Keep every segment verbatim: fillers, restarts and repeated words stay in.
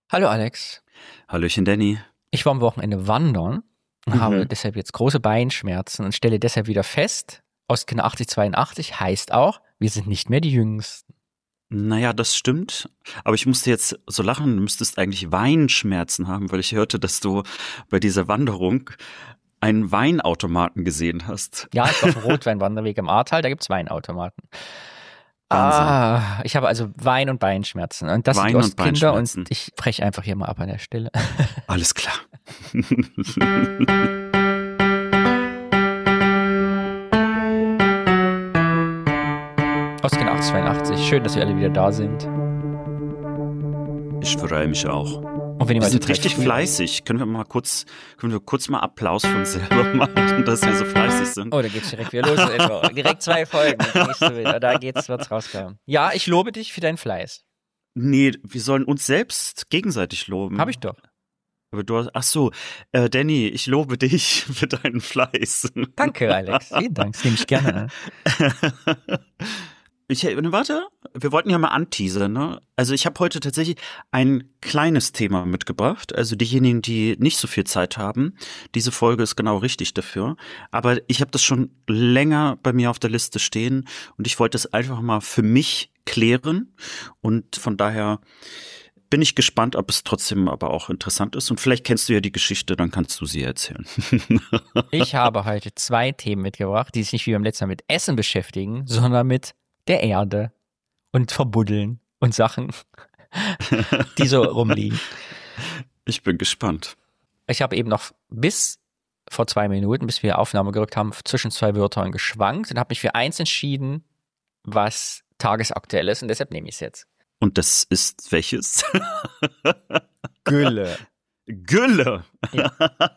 Hallo Alex. Hallöchen Danny. Ich war am Wochenende wandern und Mhm. habe deshalb jetzt große Beinschmerzen und stelle deshalb wieder fest, Ostkinder achtzig zweiundachtzig heißt auch, wir sind nicht mehr die Jüngsten. Naja, das stimmt. Aber ich musste jetzt so lachen, du müsstest eigentlich Weinschmerzen haben, weil ich hörte, dass du bei dieser Wanderung einen Weinautomaten gesehen hast. Ja, ich war auf dem Rotweinwanderweg im Ahrtal, da gibt's Weinautomaten. Wahnsinn. Ah, ich habe also Wein- und Beinschmerzen und das Wein- sind die und Ostkinder und Beinschmerzen. ich breche einfach hier mal ab an der Stelle. Alles klar. Ostkinder achtzig zweiundachtzig, schön, dass wir alle wieder da sind. Ich freue mich auch. Und wenn ihr Wir mal sind total richtig früh- fleißig. Können wir mal kurz, können wir kurz mal Applaus für uns selber machen, dass wir so fleißig sind? Oh, da geht's direkt wieder los. Also, direkt zwei Folgen. Nächste wieder. Da geht's, wird's rauskommen. Ja, ich lobe dich für deinen Fleiß. Nee, wir sollen uns selbst gegenseitig loben. Hab ich doch. Aber du hast, ach so, äh, Danny, ich lobe dich für deinen Fleiß. Danke, Alex. Vielen Dank. Das nehme ich gerne an. Ich, ne, warte, wir wollten ja mal anteasern, ne? Also ich habe heute tatsächlich ein kleines Thema mitgebracht. Also diejenigen, die nicht so viel Zeit haben, diese Folge ist genau richtig dafür. Aber ich habe das schon länger bei mir auf der Liste stehen und ich wollte es einfach mal für mich klären. Und von daher bin ich gespannt, ob es trotzdem aber auch interessant ist. Und vielleicht kennst du ja die Geschichte, dann kannst du sie erzählen. Ich habe heute zwei Themen mitgebracht, die sich nicht wie beim letzten Mal mit Essen beschäftigen, sondern mit der Erde und Verbuddeln und Sachen, die so rumliegen. Ich bin gespannt. Ich habe eben noch bis vor zwei Minuten, bis wir Aufnahme gerückt haben, zwischen zwei Wörtern geschwankt und habe mich für eins entschieden, was tagesaktuell ist und deshalb nehme ich es jetzt. Und das ist welches? Gülle. Gülle. Ja.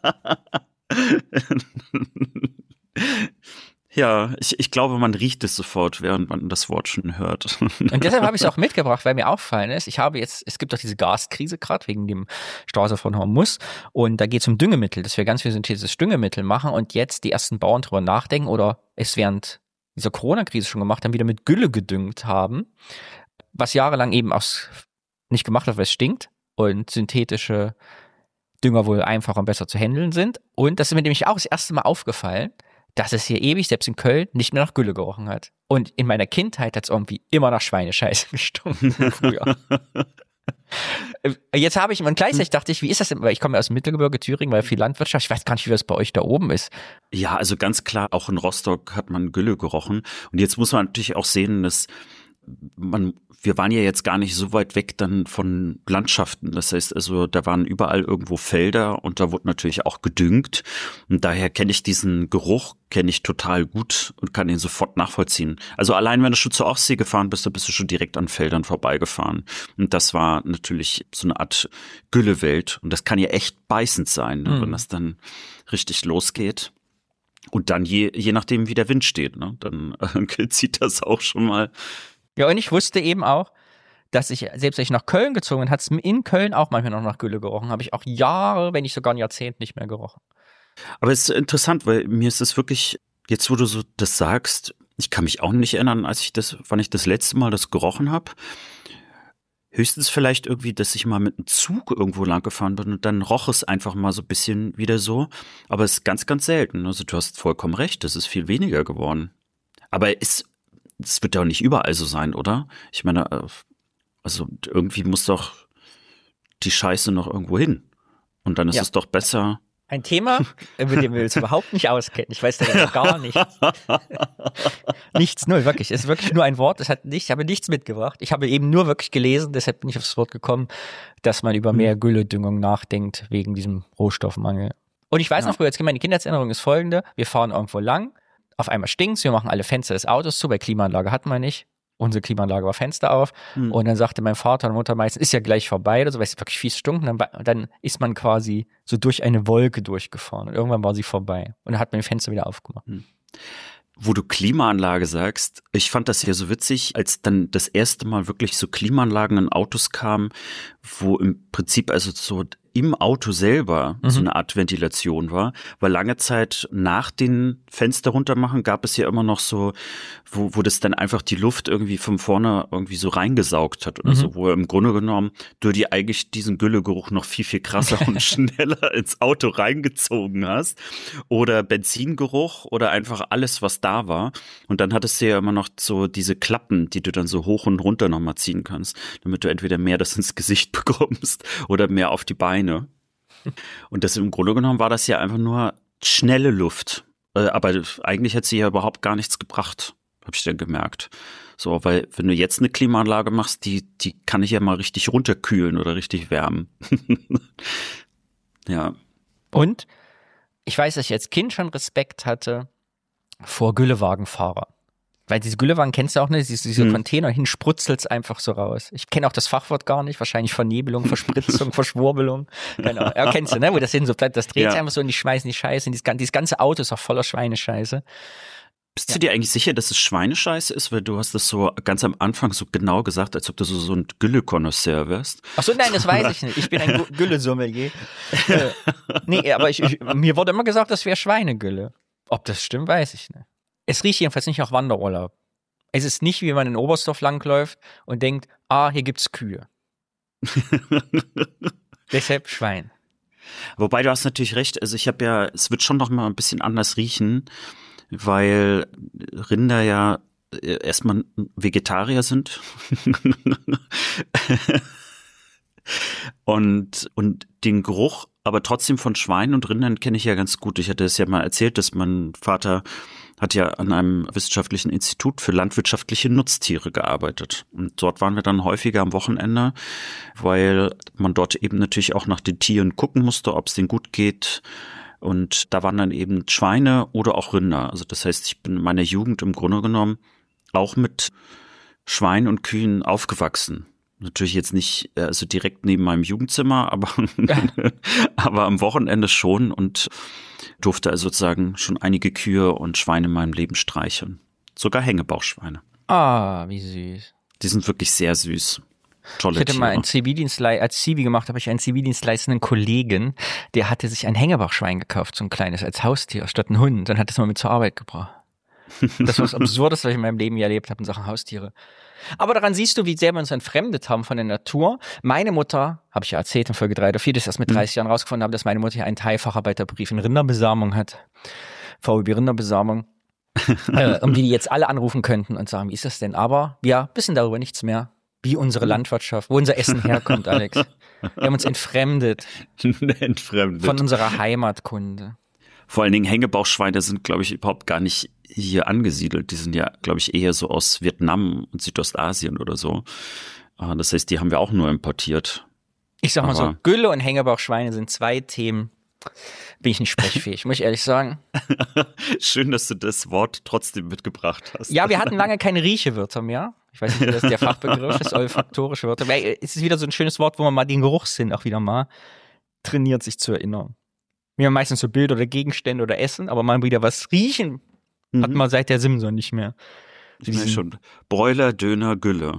Ja, ich, ich glaube, man riecht es sofort, während man das Wort schon hört. Und deshalb habe ich es auch mitgebracht, weil mir aufgefallen ist, ich habe jetzt, es gibt doch diese Gaskrise gerade wegen dem Stausee von Hormuz und da geht es um Düngemittel, dass wir ganz viel synthetisches Düngemittel machen und jetzt die ersten Bauern drüber nachdenken oder es während dieser Corona-Krise schon gemacht haben, wieder mit Gülle gedüngt haben, was jahrelang eben aus nicht gemacht hat, weil es stinkt und synthetische Dünger wohl einfacher und besser zu handeln sind. Und das ist mir nämlich auch das erste Mal aufgefallen, dass es hier ewig, selbst in Köln, nicht mehr nach Gülle gerochen hat. Und in meiner Kindheit hat es irgendwie immer nach Schweinescheiße gestunken früher. Jetzt habe ich, und gleichzeitig dachte ich, wie ist das denn, weil ich komme ja aus dem Mittelgebirge Thüringen, weil viel Landwirtschaft, ich weiß gar nicht, wie das bei euch da oben ist. Ja, also ganz klar, auch in Rostock hat man Gülle gerochen. Und jetzt muss man natürlich auch sehen, dass man, wir waren ja jetzt gar nicht so weit weg dann von Landschaften. Das heißt also, da waren überall irgendwo Felder und da wurde natürlich auch gedüngt. Und daher kenne ich diesen Geruch, kenne ich total gut und kann ihn sofort nachvollziehen. Also allein, wenn du schon zur Ostsee gefahren bist, dann bist du schon direkt an Feldern vorbeigefahren. Und das war natürlich so eine Art Güllewelt. Und das kann ja echt beißend sein, ne, Mhm. wenn das dann richtig losgeht. Und dann je, je nachdem, wie der Wind steht, ne, dann äh, zieht das auch schon mal. Ja, und ich wusste eben auch, dass ich, selbst als ich nach Köln gezogen bin, hat es in Köln auch manchmal noch nach Gülle gerochen. Habe ich auch Jahre, wenn nicht sogar ein Jahrzehnt nicht mehr gerochen. Aber es ist interessant, weil mir ist es wirklich, jetzt wo du so das sagst, ich kann mich auch nicht erinnern, als ich das, wann ich das letzte Mal das gerochen habe. Höchstens vielleicht irgendwie, dass ich mal mit einem Zug irgendwo lang gefahren bin und dann roch es einfach mal so ein bisschen wieder so. Aber es ist ganz, ganz selten. Also du hast vollkommen recht, das ist viel weniger geworden. Aber es, es wird ja auch nicht überall so sein, oder? Ich meine, also irgendwie muss doch die Scheiße noch irgendwo hin. Und dann ist Ja. es doch besser. Ein Thema, mit dem wir uns überhaupt nicht auskennen. Ich weiß da gar nichts. Nichts, null, wirklich. Es ist wirklich nur ein Wort. Es hat nicht, ich habe nichts mitgebracht. Ich habe eben nur wirklich gelesen, deshalb bin ich aufs Wort gekommen, dass man über mehr Gülledüngung nachdenkt wegen diesem Rohstoffmangel. Und ich weiß Ja. noch früher, jetzt meine Kindheitserinnerung ist folgende. Wir fahren irgendwo lang, auf einmal stinkt's, wir machen alle Fenster des Autos zu, weil Klimaanlage hatten wir nicht. Unsere Klimaanlage war Fenster auf. Hm. Und dann sagte mein Vater und Mutter meistens, ist ja gleich vorbei oder so, weil es wirklich fies stunk. Und dann, war- dann ist man quasi so durch eine Wolke durchgefahren. Und irgendwann war sie vorbei. Und dann hat man die Fenster wieder aufgemacht. Wo du Klimaanlage sagst, ich fand das ja so witzig, als dann das erste Mal wirklich so Klimaanlagen in Autos kamen, wo im Prinzip also so im Auto selber Mhm. so eine Art Ventilation war, weil lange Zeit nach den Fenster runtermachen gab es ja immer noch so, wo, wo das dann einfach die Luft irgendwie von vorne irgendwie so reingesaugt hat oder Mhm. so, wo im Grunde genommen du dir eigentlich diesen Güllegeruch noch viel, viel krasser und schneller ins Auto reingezogen hast oder Benzingeruch oder einfach alles, was da war. Und dann hattest du ja immer noch so diese Klappen, die du dann so hoch und runter nochmal ziehen kannst, damit du entweder mehr das ins Gesicht bekommst oder mehr auf die Beine. Und das im Grunde genommen war das ja einfach nur schnelle Luft. Äh, aber eigentlich hat sie ja überhaupt gar nichts gebracht, habe ich dann gemerkt. So, weil wenn du jetzt eine Klimaanlage machst, die, die kann ich ja mal richtig runterkühlen oder richtig wärmen. Ja. Und ich weiß, dass ich als Kind schon Respekt hatte vor Güllewagenfahrer. Weil diese Güllewagen kennst du auch nicht, diese, diese Hm. Container, hin sprutzelt's einfach so raus. Ich kenne auch das Fachwort gar nicht, wahrscheinlich Vernebelung, Verspritzung, Verschwurbelung. Genau. Ja, kennst du, ne? Wo das hin so bleibt, das dreht Ja. sich einfach so und die schmeißen die Scheiße. Und dieses, gan- dieses ganze Auto ist auch voller Schweinescheiße. Bist Ja. du dir eigentlich sicher, dass es Schweinescheiße ist? Weil du hast das so ganz am Anfang so genau gesagt, als ob du so, so ein Gülle-Konnoisseur wärst. Ach so, nein, das weiß ich nicht. Ich bin ein Gu- Gülle-Sommelier. äh, nee, aber ich, ich, mir wurde immer gesagt, das wäre Schweinegülle. Ob das stimmt, weiß ich nicht. Es riecht jedenfalls nicht nach Wanderurlaub. Es ist nicht, wie man in Oberstdorf langläuft und denkt, ah, hier gibt's Kühe. Deshalb Schwein. Wobei du hast natürlich recht, also ich habe ja, es wird schon noch mal ein bisschen anders riechen, weil Rinder ja erstmal Vegetarier sind. und, und den Geruch, aber trotzdem von Schweinen und Rindern kenne ich ja ganz gut. Ich hatte es ja mal erzählt, dass mein Vater hat ja an einem wissenschaftlichen Institut für landwirtschaftliche Nutztiere gearbeitet. Und dort waren wir dann häufiger am Wochenende, weil man dort eben natürlich auch nach den Tieren gucken musste, ob es denen gut geht. Und da waren dann eben Schweine oder auch Rinder. Also das heißt, ich bin in meiner Jugend im Grunde genommen auch mit Schweinen und Kühen aufgewachsen. Natürlich jetzt nicht also direkt neben meinem Jugendzimmer, aber, aber am Wochenende schon und durfte also sozusagen schon einige Kühe und Schweine in meinem Leben streicheln. Sogar Hängebauchschweine. Ah, wie süß. Die sind wirklich sehr süß. Tolle Ich hatte mal Tiere. einen Zivildienstlei als Zivi gemacht, habe ich einen zivildienstleistenden Kollegen, der hatte sich ein Hängebauchschwein gekauft, so ein kleines, als Haustier, statt ein Hund. Dann hat es mal mit zur Arbeit gebracht. Das war das Absurdeste, was ich in meinem Leben je erlebt habe in Sachen Haustiere. Aber daran siehst du, wie sehr wir uns entfremdet haben von der Natur. Meine Mutter, habe ich ja erzählt in Folge drei oder vier, dass ich erst mit dreißig Jahren rausgefunden habe, dass meine Mutter ja einen Teilfacharbeiterbrief in Rinderbesamung hat. V E B Rinderbesamung. äh, um die die jetzt alle anrufen könnten und sagen, wie ist das denn? Aber wir wissen darüber nichts mehr. Wie unsere Landwirtschaft, wo unser Essen herkommt, Alex. Wir haben uns entfremdet Entfremdet. von unserer Heimatkunde. Vor allen Dingen Hängebauchschweine sind, glaube ich, überhaupt gar nicht hier angesiedelt. Die sind ja, glaube ich, eher so aus Vietnam und Südostasien oder so. Das heißt, die haben wir auch nur importiert. Ich sag mal so, Aber- Gülle und Hängebauchschweine sind zwei Themen, bin ich nicht sprechfähig, muss ich ehrlich sagen. Schön, dass du das Wort trotzdem mitgebracht hast. Ja, wir hatten lange keine Riechewörter mehr. Ich weiß nicht, wie das der Fachbegriff ist, olfaktorische Wörter. Weil es ist wieder so ein schönes Wort, wo man mal den Geruchssinn auch wieder mal trainiert, sich zu erinnern. Wir haben meistens so Bilder oder Gegenstände oder Essen, aber mal wieder was riechen hat man seit der Simson nicht mehr. Ich meine schon. Bräuler, Döner, Gülle.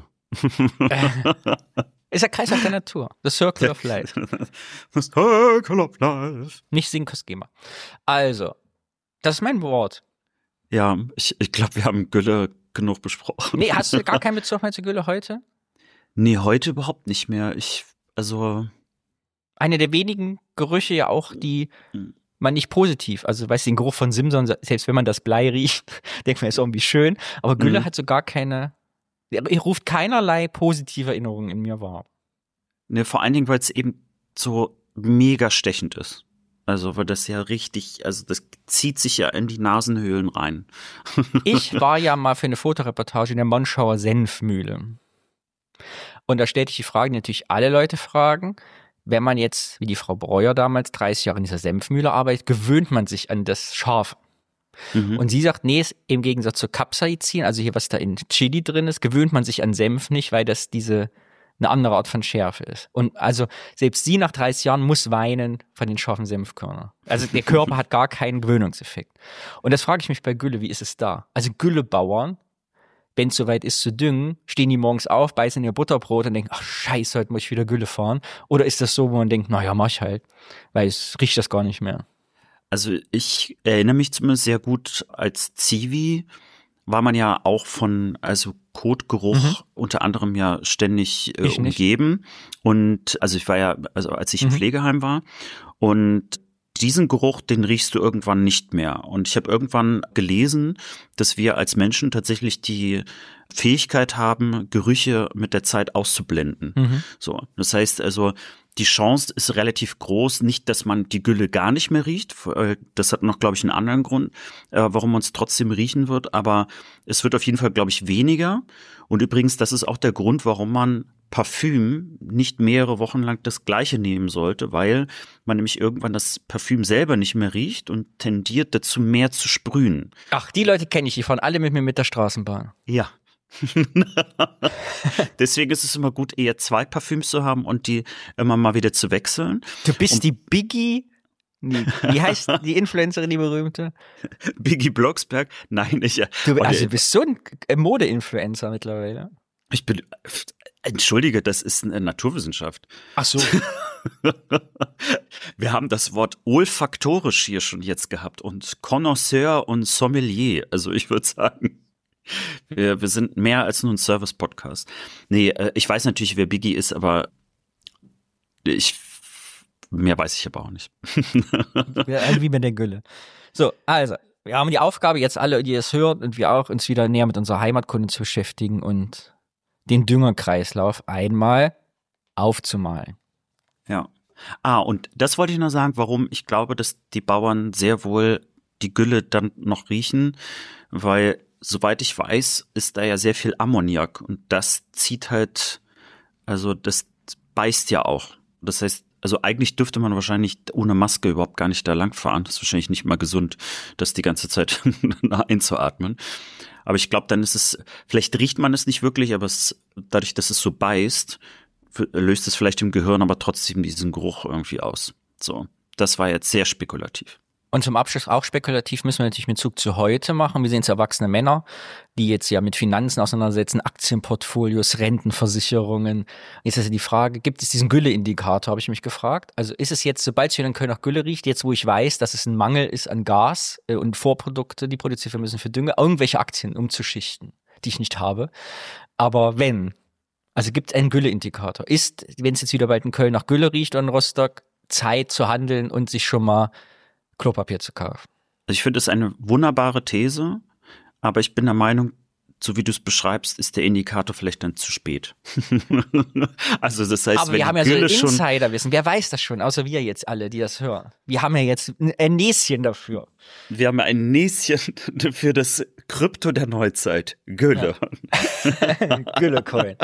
Ist ja Kreislauf der Natur. The Circle of Life. The Circle of Life. Nicht Sinkosgema. Also, das ist mein Wort. Ja, ich, ich glaube, wir haben Gülle genug besprochen. Nee, hast du gar keinen Bezug mehr zur Gülle heute? Nee, heute überhaupt nicht mehr. Ich, also, Eine der wenigen Gerüche ja auch, die man nicht positiv, also weißt du, den Geruch von Simson, selbst wenn man das Blei riecht, denkt man, ist irgendwie schön, aber Gülle Mhm. hat so gar keine, er ruft keinerlei positive Erinnerungen in mir wahr. ne, vor allen Dingen, weil es eben so mega stechend ist. Also, weil das ja richtig, also das zieht sich ja in die Nasenhöhlen rein. Ich war ja mal für eine Fotoreportage in der Monschauer Senfmühle. Und da stellte ich die Frage, die natürlich alle Leute fragen, wenn man jetzt, wie die Frau Breuer damals, dreißig Jahre in dieser Senfmühle arbeitet, gewöhnt man sich an das Scharfe. Mhm. Und sie sagt, nee, ist im Gegensatz zu Capsaicin, also hier was da in Chili drin ist, gewöhnt man sich an Senf nicht, weil das diese eine andere Art von Schärfe ist. Und also selbst sie nach dreißig Jahren muss weinen von den scharfen Senfkörnern. Also der Körper hat gar keinen Gewöhnungseffekt. Und das frage ich mich bei Gülle, wie ist es da? Also Güllebauern, wenn es soweit ist zu düngen, stehen die morgens auf, beißen in ihr Butterbrot und denken, ach scheiße, heute muss ich wieder Gülle fahren? Oder ist das so, wo man denkt, naja, mach ich halt, weil es riecht das gar nicht mehr? Also ich erinnere mich zumindest sehr gut, als Zivi war man ja auch von, also Kotgeruch mhm. unter anderem ja ständig äh, umgeben. Und also ich war ja, also als ich mhm. im Pflegeheim war und diesen Geruch, den riechst du irgendwann nicht mehr. Und ich habe irgendwann gelesen, dass wir als Menschen tatsächlich die Fähigkeit haben, Gerüche mit der Zeit auszublenden. Mhm. So, das heißt also, die Chance ist relativ groß, nicht, dass man die Gülle gar nicht mehr riecht. Das hat noch, glaube ich, einen anderen Grund, warum man es trotzdem riechen wird. Aber es wird auf jeden Fall, glaube ich, weniger. Und übrigens, das ist auch der Grund, warum man Parfüm nicht mehrere Wochen lang das Gleiche nehmen sollte, weil man nämlich irgendwann das Parfüm selber nicht mehr riecht und tendiert dazu, mehr zu sprühen. Ach, die Leute kenne ich, die fahren alle mit mir mit der Straßenbahn. Ja. Deswegen ist es immer gut, eher zwei Parfüms zu haben und die immer mal wieder zu wechseln. Du bist und die Biggie, nee, wie heißt die Influencerin, die berühmte? Biggie Blocksberg? Nein, ich. Du, also du bist so ein Mode-Influencer mittlerweile. Ich bin, entschuldige, das ist eine Naturwissenschaft. Ach so. Wir haben das Wort olfaktorisch hier schon jetzt gehabt und Connoisseur und Sommelier. Also ich würde sagen, Wir, wir sind mehr als nur ein Service-Podcast. Nee, äh, ich weiß natürlich, wer Biggie ist, aber ich, mehr weiß ich aber auch nicht. Ja, wie mit der Gülle. So, also, wir haben die Aufgabe, jetzt alle, die es hören und wir auch, uns wieder näher mit unserer Heimatkunde zu beschäftigen und den Düngerkreislauf einmal aufzumalen. Ja. Ah, und das wollte ich noch sagen, warum ich glaube, dass die Bauern sehr wohl die Gülle dann noch riechen, weil soweit ich weiß, ist da ja sehr viel Ammoniak und das zieht halt, also das beißt ja auch. Das heißt, also eigentlich dürfte man wahrscheinlich ohne Maske überhaupt gar nicht da langfahren. Das ist wahrscheinlich nicht mal gesund, das die ganze Zeit einzuatmen. Aber ich glaube, dann ist es, vielleicht riecht man es nicht wirklich, aber es, dadurch, dass es so beißt, löst es vielleicht im Gehirn aber trotzdem diesen Geruch irgendwie aus. So, das war jetzt sehr spekulativ. Und zum Abschluss auch spekulativ müssen wir natürlich mit Bezug zu heute machen. Wir sehen es erwachsene Männer, die jetzt ja mit Finanzen auseinandersetzen, Aktienportfolios, Rentenversicherungen. Jetzt ist ja die Frage, gibt es diesen Gülle-Indikator, habe ich mich gefragt. Also ist es jetzt, sobald es hier in Köln nach Gülle riecht, jetzt wo ich weiß, dass es ein Mangel ist an Gas äh, und Vorprodukte, die produziert werden müssen für Dünger, irgendwelche Aktien umzuschichten, die ich nicht habe. Aber wenn, also gibt es einen Gülle-Indikator. Ist, wenn es jetzt wieder bald in Köln nach Gülle riecht oder in Rostock, Zeit zu handeln und sich schon mal Klopapier zu kaufen? Also ich finde es eine wunderbare These, aber ich bin der Meinung, so wie du es beschreibst, ist der Indikator vielleicht dann zu spät. Also das heißt, aber wenn wir haben die ja Gülle so schon Insiderwissen. Wer weiß das schon, außer wir jetzt alle, die das hören. Wir haben ja jetzt ein Näschen dafür. Wir haben ein Näschen für das Krypto der Neuzeit. Gülle. Ja. Gülle-Coin.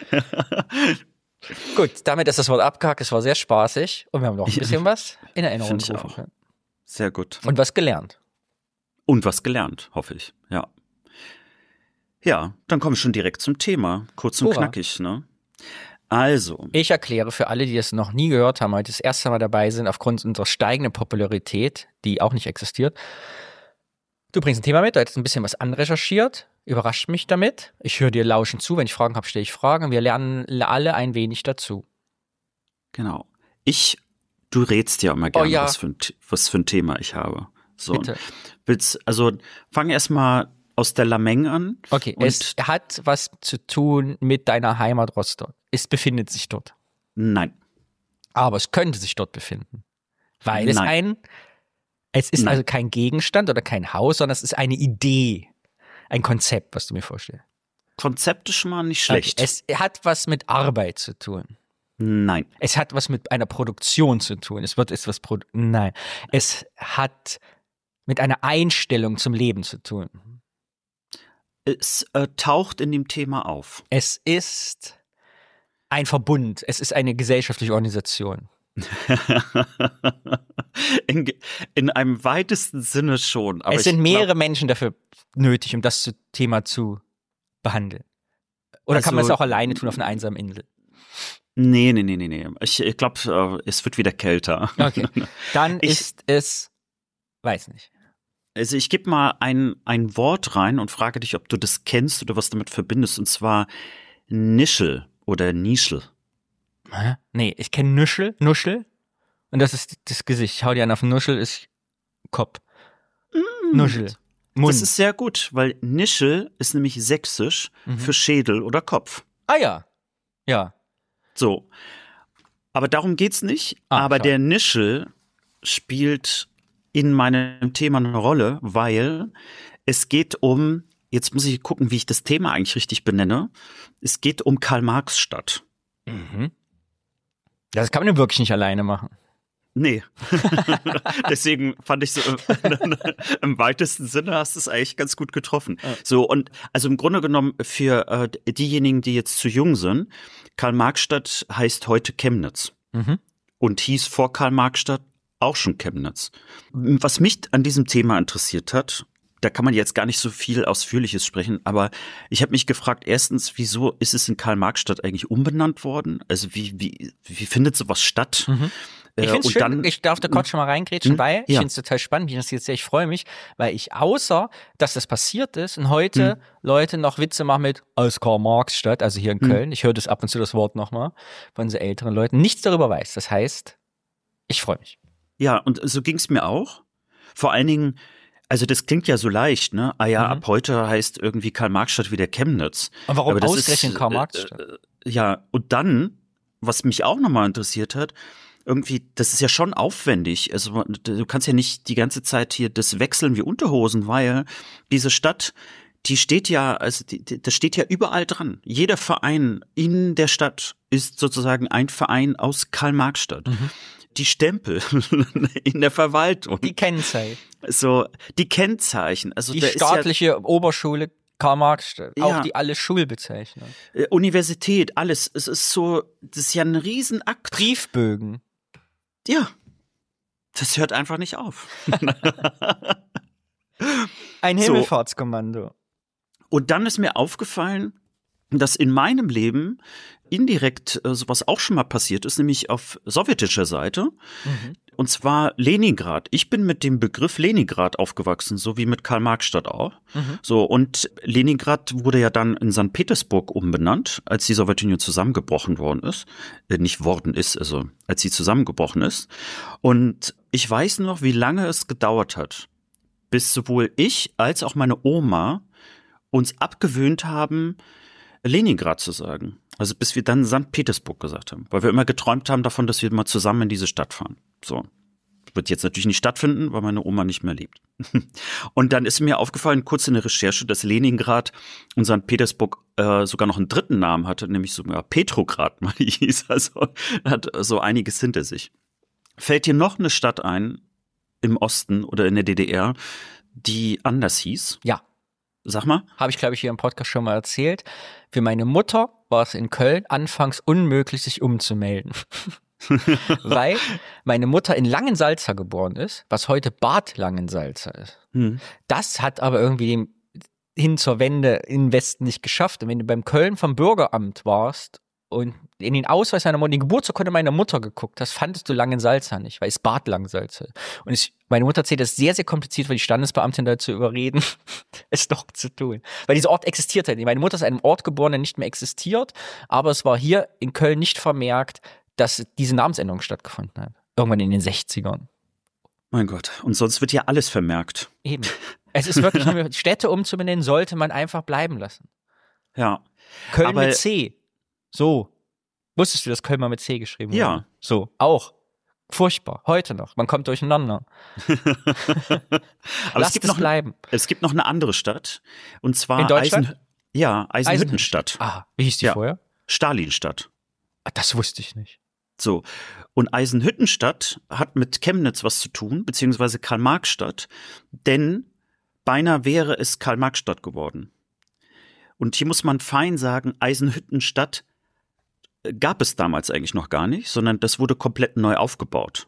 Gut, damit ist das Wort abgehakt. Es war sehr spaßig und wir haben noch ein bisschen was in Erinnerung gerufen können. Sehr gut. Und was gelernt. Und was gelernt, hoffe ich, ja. Ja, dann kommen wir schon direkt zum Thema. Kurz und Hurra. Knackig, ne? Also. Ich erkläre für alle, die das noch nie gehört haben, heute das erste Mal dabei sind, aufgrund unserer steigenden Popularität, die auch nicht existiert. Du bringst ein Thema mit, du hättest ein bisschen was anrecherchiert, überrascht mich damit. Ich höre dir lauschend zu, wenn ich Fragen habe, stelle ich Fragen und wir lernen alle ein wenig dazu. Genau. Ich, du rätst ja immer gerne, oh ja. was, für ein, was für ein Thema ich habe. So. Bitte. Willst, also fang erstmal aus der Lameng an. Okay, es hat was zu tun mit deiner Heimat Rostock. Es befindet sich dort. Nein. Aber es könnte sich dort befinden. Weil Nein. es ein, es ist Nein. also kein Gegenstand oder kein Haus, sondern es ist eine Idee, ein Konzept, was du mir vorstellst. Konzept ist schon mal nicht schlecht. Okay. Es hat was mit Arbeit zu tun. Nein. Es hat was mit einer Produktion zu tun. Es wird etwas produ- Nein. Es hat mit einer Einstellung zum Leben zu tun. Es äh, taucht in dem Thema auf. Es ist ein Verbund. Es ist eine gesellschaftliche Organisation. in, in einem weitesten Sinne schon. Aber es sind ich mehrere glaub, Menschen dafür nötig, um das Thema zu behandeln. Oder also, kann man es auch alleine tun auf einer einsamen Insel? Nee, nee, nee, nee, nee. Ich, ich glaube, es wird wieder kälter. Okay. Dann ich, ist es, weiß nicht. Also ich gebe mal ein, ein Wort rein und frage dich, ob du das kennst oder was damit verbindest. Und zwar Nischel oder Nischel. Hä? Nee, ich kenne Nuschel, Nuschel. Und das ist das Gesicht. Ich hau dir einen auf den Nuschel, ist Kopf. Mm. Nuschel. Mund. Das ist sehr gut, weil Nischel ist nämlich sächsisch Mhm. für Schädel oder Kopf. Ah ja. Ja. So. Aber darum geht's nicht. Ah, Aber schade. der Nischel spielt in meinem Thema eine Rolle, weil es geht um, jetzt muss ich gucken, wie ich das Thema eigentlich richtig benenne. Es geht um Karl-Marx-Stadt. Mhm. Das kann man ja wirklich nicht alleine machen. Nee. Deswegen fand ich so, im weitesten Sinne hast du es eigentlich ganz gut getroffen. Ja. So, und also im Grunde genommen für äh, diejenigen, die jetzt zu jung sind, Karl-Marx-Stadt heißt heute Chemnitz Mhm. und hieß vor Karl-Marx-Stadt auch schon Chemnitz. Was mich an diesem Thema interessiert hat, da kann man jetzt gar nicht so viel Ausführliches sprechen, aber ich habe mich gefragt, erstens, wieso ist es in Karl-Marx-Stadt eigentlich umbenannt worden? Also wie, wie, wie findet sowas statt? Mhm. Ich Äh, finde es und schön, dann- ich darf da kurz schon mal reingrätschen, Mhm. weil ich Ja. finde es total spannend, mich interessiert sehr, ich freue mich, weil ich außer, dass das passiert ist und heute Mhm. Leute noch Witze machen mit aus Karl-Marx-Stadt, also hier in Mhm. Köln, ich höre das ab und zu das Wort nochmal von so älteren Leuten, nichts darüber weiß. Das heißt, ich freue mich. Ja, und so ging es mir auch. Vor allen Dingen, also das klingt ja so leicht, ne? Ah ja, Mhm. ab heute heißt irgendwie Karl-Marx-Stadt wieder Chemnitz. Und warum Aber das ausgerechnet ist, Karl-Marx-Stadt? Äh, äh, ja, und dann, was mich auch nochmal interessiert hat, irgendwie, das ist ja schon aufwendig. Also man- du kannst ja nicht die ganze Zeit hier das wechseln wie Unterhosen, weil diese Stadt, die steht ja, also die, die, das steht ja überall dran. Jeder Verein in der Stadt ist sozusagen ein Verein aus Karl-Marx-Stadt. Mhm. Die Stempel in der Verwaltung, Die Kennzeichen, so die Kennzeichen, also die da ist staatliche Oberschule Karl-Marx-Stadt, Ja. auch die alle Schulbezeichnungen, ja äh, Universität, alles. Es ist so, das ist ja ein Riesenakt. Briefbögen. Ja, das hört einfach nicht auf. Ein So. Himmelfahrtskommando. Und dann ist mir aufgefallen, dass in meinem Leben indirekt äh, sowas auch schon mal passiert ist, nämlich auf sowjetischer Seite. Mhm. Und zwar Leningrad. Ich bin mit dem Begriff Leningrad aufgewachsen, so wie mit Karl-Marx-Stadt auch. Mhm. So, und Leningrad wurde ja dann in Sankt Petersburg umbenannt, als die Sowjetunion zusammengebrochen worden ist. Äh, nicht worden ist, also als sie zusammengebrochen ist. Und ich weiß noch, wie lange es gedauert hat, bis sowohl ich als auch meine Oma uns abgewöhnt haben, Leningrad zu sagen. Also bis wir dann Sankt Petersburg gesagt haben. Weil wir immer geträumt haben davon, dass wir mal zusammen in diese Stadt fahren. So. Wird jetzt natürlich nicht stattfinden, weil meine Oma nicht mehr lebt. Und dann ist mir aufgefallen, kurz in der Recherche, dass Leningrad und Sankt Petersburg äh, sogar noch einen dritten Namen hatte, nämlich sogar Petrograd mal hieß. Also hat so einiges hinter sich. Fällt dir noch eine Stadt ein, im Osten oder in der D D R, die anders hieß? Ja. Sag mal. Habe ich, glaube ich, hier im Podcast schon mal erzählt. Für meine Mutter war es in Köln anfangs unmöglich, sich umzumelden. Weil meine Mutter in Langensalza geboren ist, was heute Bad Langensalza ist. Hm. Das hat aber irgendwie den, hin zur Wende im Westen nicht geschafft. Und wenn du beim Köln vom Bürgeramt warst und in den Ausweis meiner Mutter, in die Geburtsurkunde meiner Mutter geguckt hast, fandest du Langensalza nicht, weil es Bad Langensalza ist. Und ich, meine Mutter erzählt, das ist sehr, sehr kompliziert, weil die Standesbeamtin dazu überreden, es doch zu tun. Weil dieser Ort existiert halt nicht. Meine Mutter ist an einem Ort geboren, der nicht mehr existiert, aber es war hier in Köln nicht vermerkt, dass diese Namensänderung stattgefunden hat. Irgendwann in den sechzigern. Mein Gott. Und sonst wird ja alles vermerkt. Eben. Es ist wirklich, nur, Städte umzubenennen, sollte man einfach bleiben lassen. Ja. Köln Aber- mit C. So. Wusstest du, dass Köln mal mit C geschrieben Ja. wurde? So. Auch. Furchtbar. Heute noch. Man kommt durcheinander. Aber es Lasst gibt, es noch, bleiben. es gibt noch eine andere Stadt. Und zwar In Deutschland? Eisen, ja, Eisenhüttenstadt. Ah, wie hieß die Ja. vorher? Stalinstadt. Ah, das wusste ich nicht. So. Und Eisenhüttenstadt hat mit Chemnitz was zu tun, beziehungsweise Karl-Marx-Stadt, denn beinahe wäre es Karl-Marx-Stadt geworden. Und hier muss man fein sagen, Eisenhüttenstadt gab es damals eigentlich noch gar nicht, sondern das wurde komplett neu aufgebaut.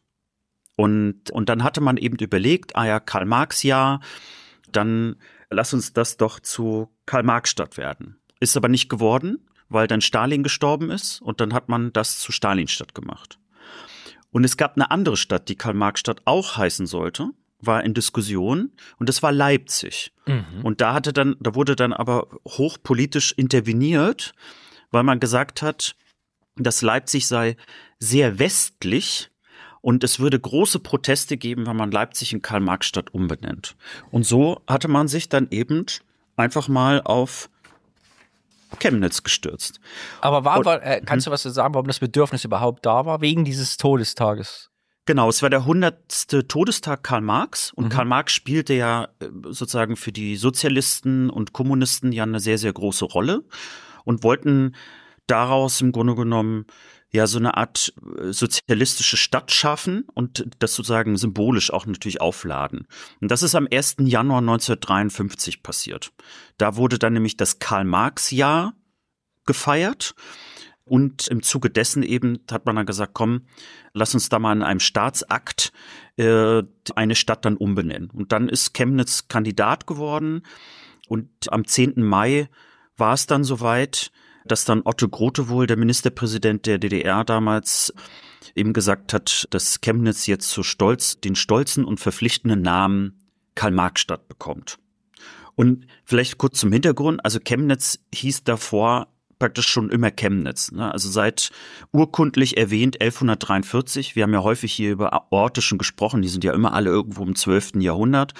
Und, und dann hatte man eben überlegt, ah ja, Karl-Marx-Jahr, dann lass uns das doch zu Karl-Marx-Stadt werden. Ist aber nicht geworden, weil dann Stalin gestorben ist und dann hat man das zu Stalinstadt gemacht. Und es gab eine andere Stadt, die Karl-Marx-Stadt auch heißen sollte, war in Diskussion und das war Leipzig. Mhm. Und da hatte dann, da wurde dann aber hochpolitisch interveniert, weil man gesagt hat, dass Leipzig sei sehr westlich und es würde große Proteste geben, wenn man Leipzig in Karl-Marx-Stadt umbenennt. Und so hatte man sich dann eben einfach mal auf Chemnitz gestürzt. Aber war, und, war äh, kannst du was sagen, warum das Bedürfnis überhaupt da war? Wegen dieses Todestages? Genau, es war der hundertste Todestag Karl Marx und mhm. Karl Marx spielte ja sozusagen für die Sozialisten und Kommunisten ja eine sehr, sehr große Rolle und wollten daraus im Grunde genommen ja so eine Art sozialistische Stadt schaffen und das sozusagen symbolisch auch natürlich aufladen. Und das ist am ersten Januar neunzehnhundertdreiundfünfzig passiert. Da wurde dann nämlich das Karl-Marx-Jahr gefeiert. Und im Zuge dessen eben hat man dann gesagt, komm, lass uns da mal in einem Staatsakt äh, eine Stadt dann umbenennen. Und dann ist Chemnitz Kandidat geworden und am zehnten Mai war es dann soweit, dass dann Otto Grotewohl, der Ministerpräsident der D D R damals, eben gesagt hat, dass Chemnitz jetzt so stolz, den stolzen und verpflichtenden Namen Karl-Marx-Stadt bekommt. Und vielleicht kurz zum Hintergrund, also Chemnitz hieß davor praktisch schon immer Chemnitz, ne? Also seit urkundlich erwähnt elfhundertdreiundvierzig. Wir haben ja häufig hier über Orte schon gesprochen, die sind ja immer alle irgendwo im zwölften Jahrhundert.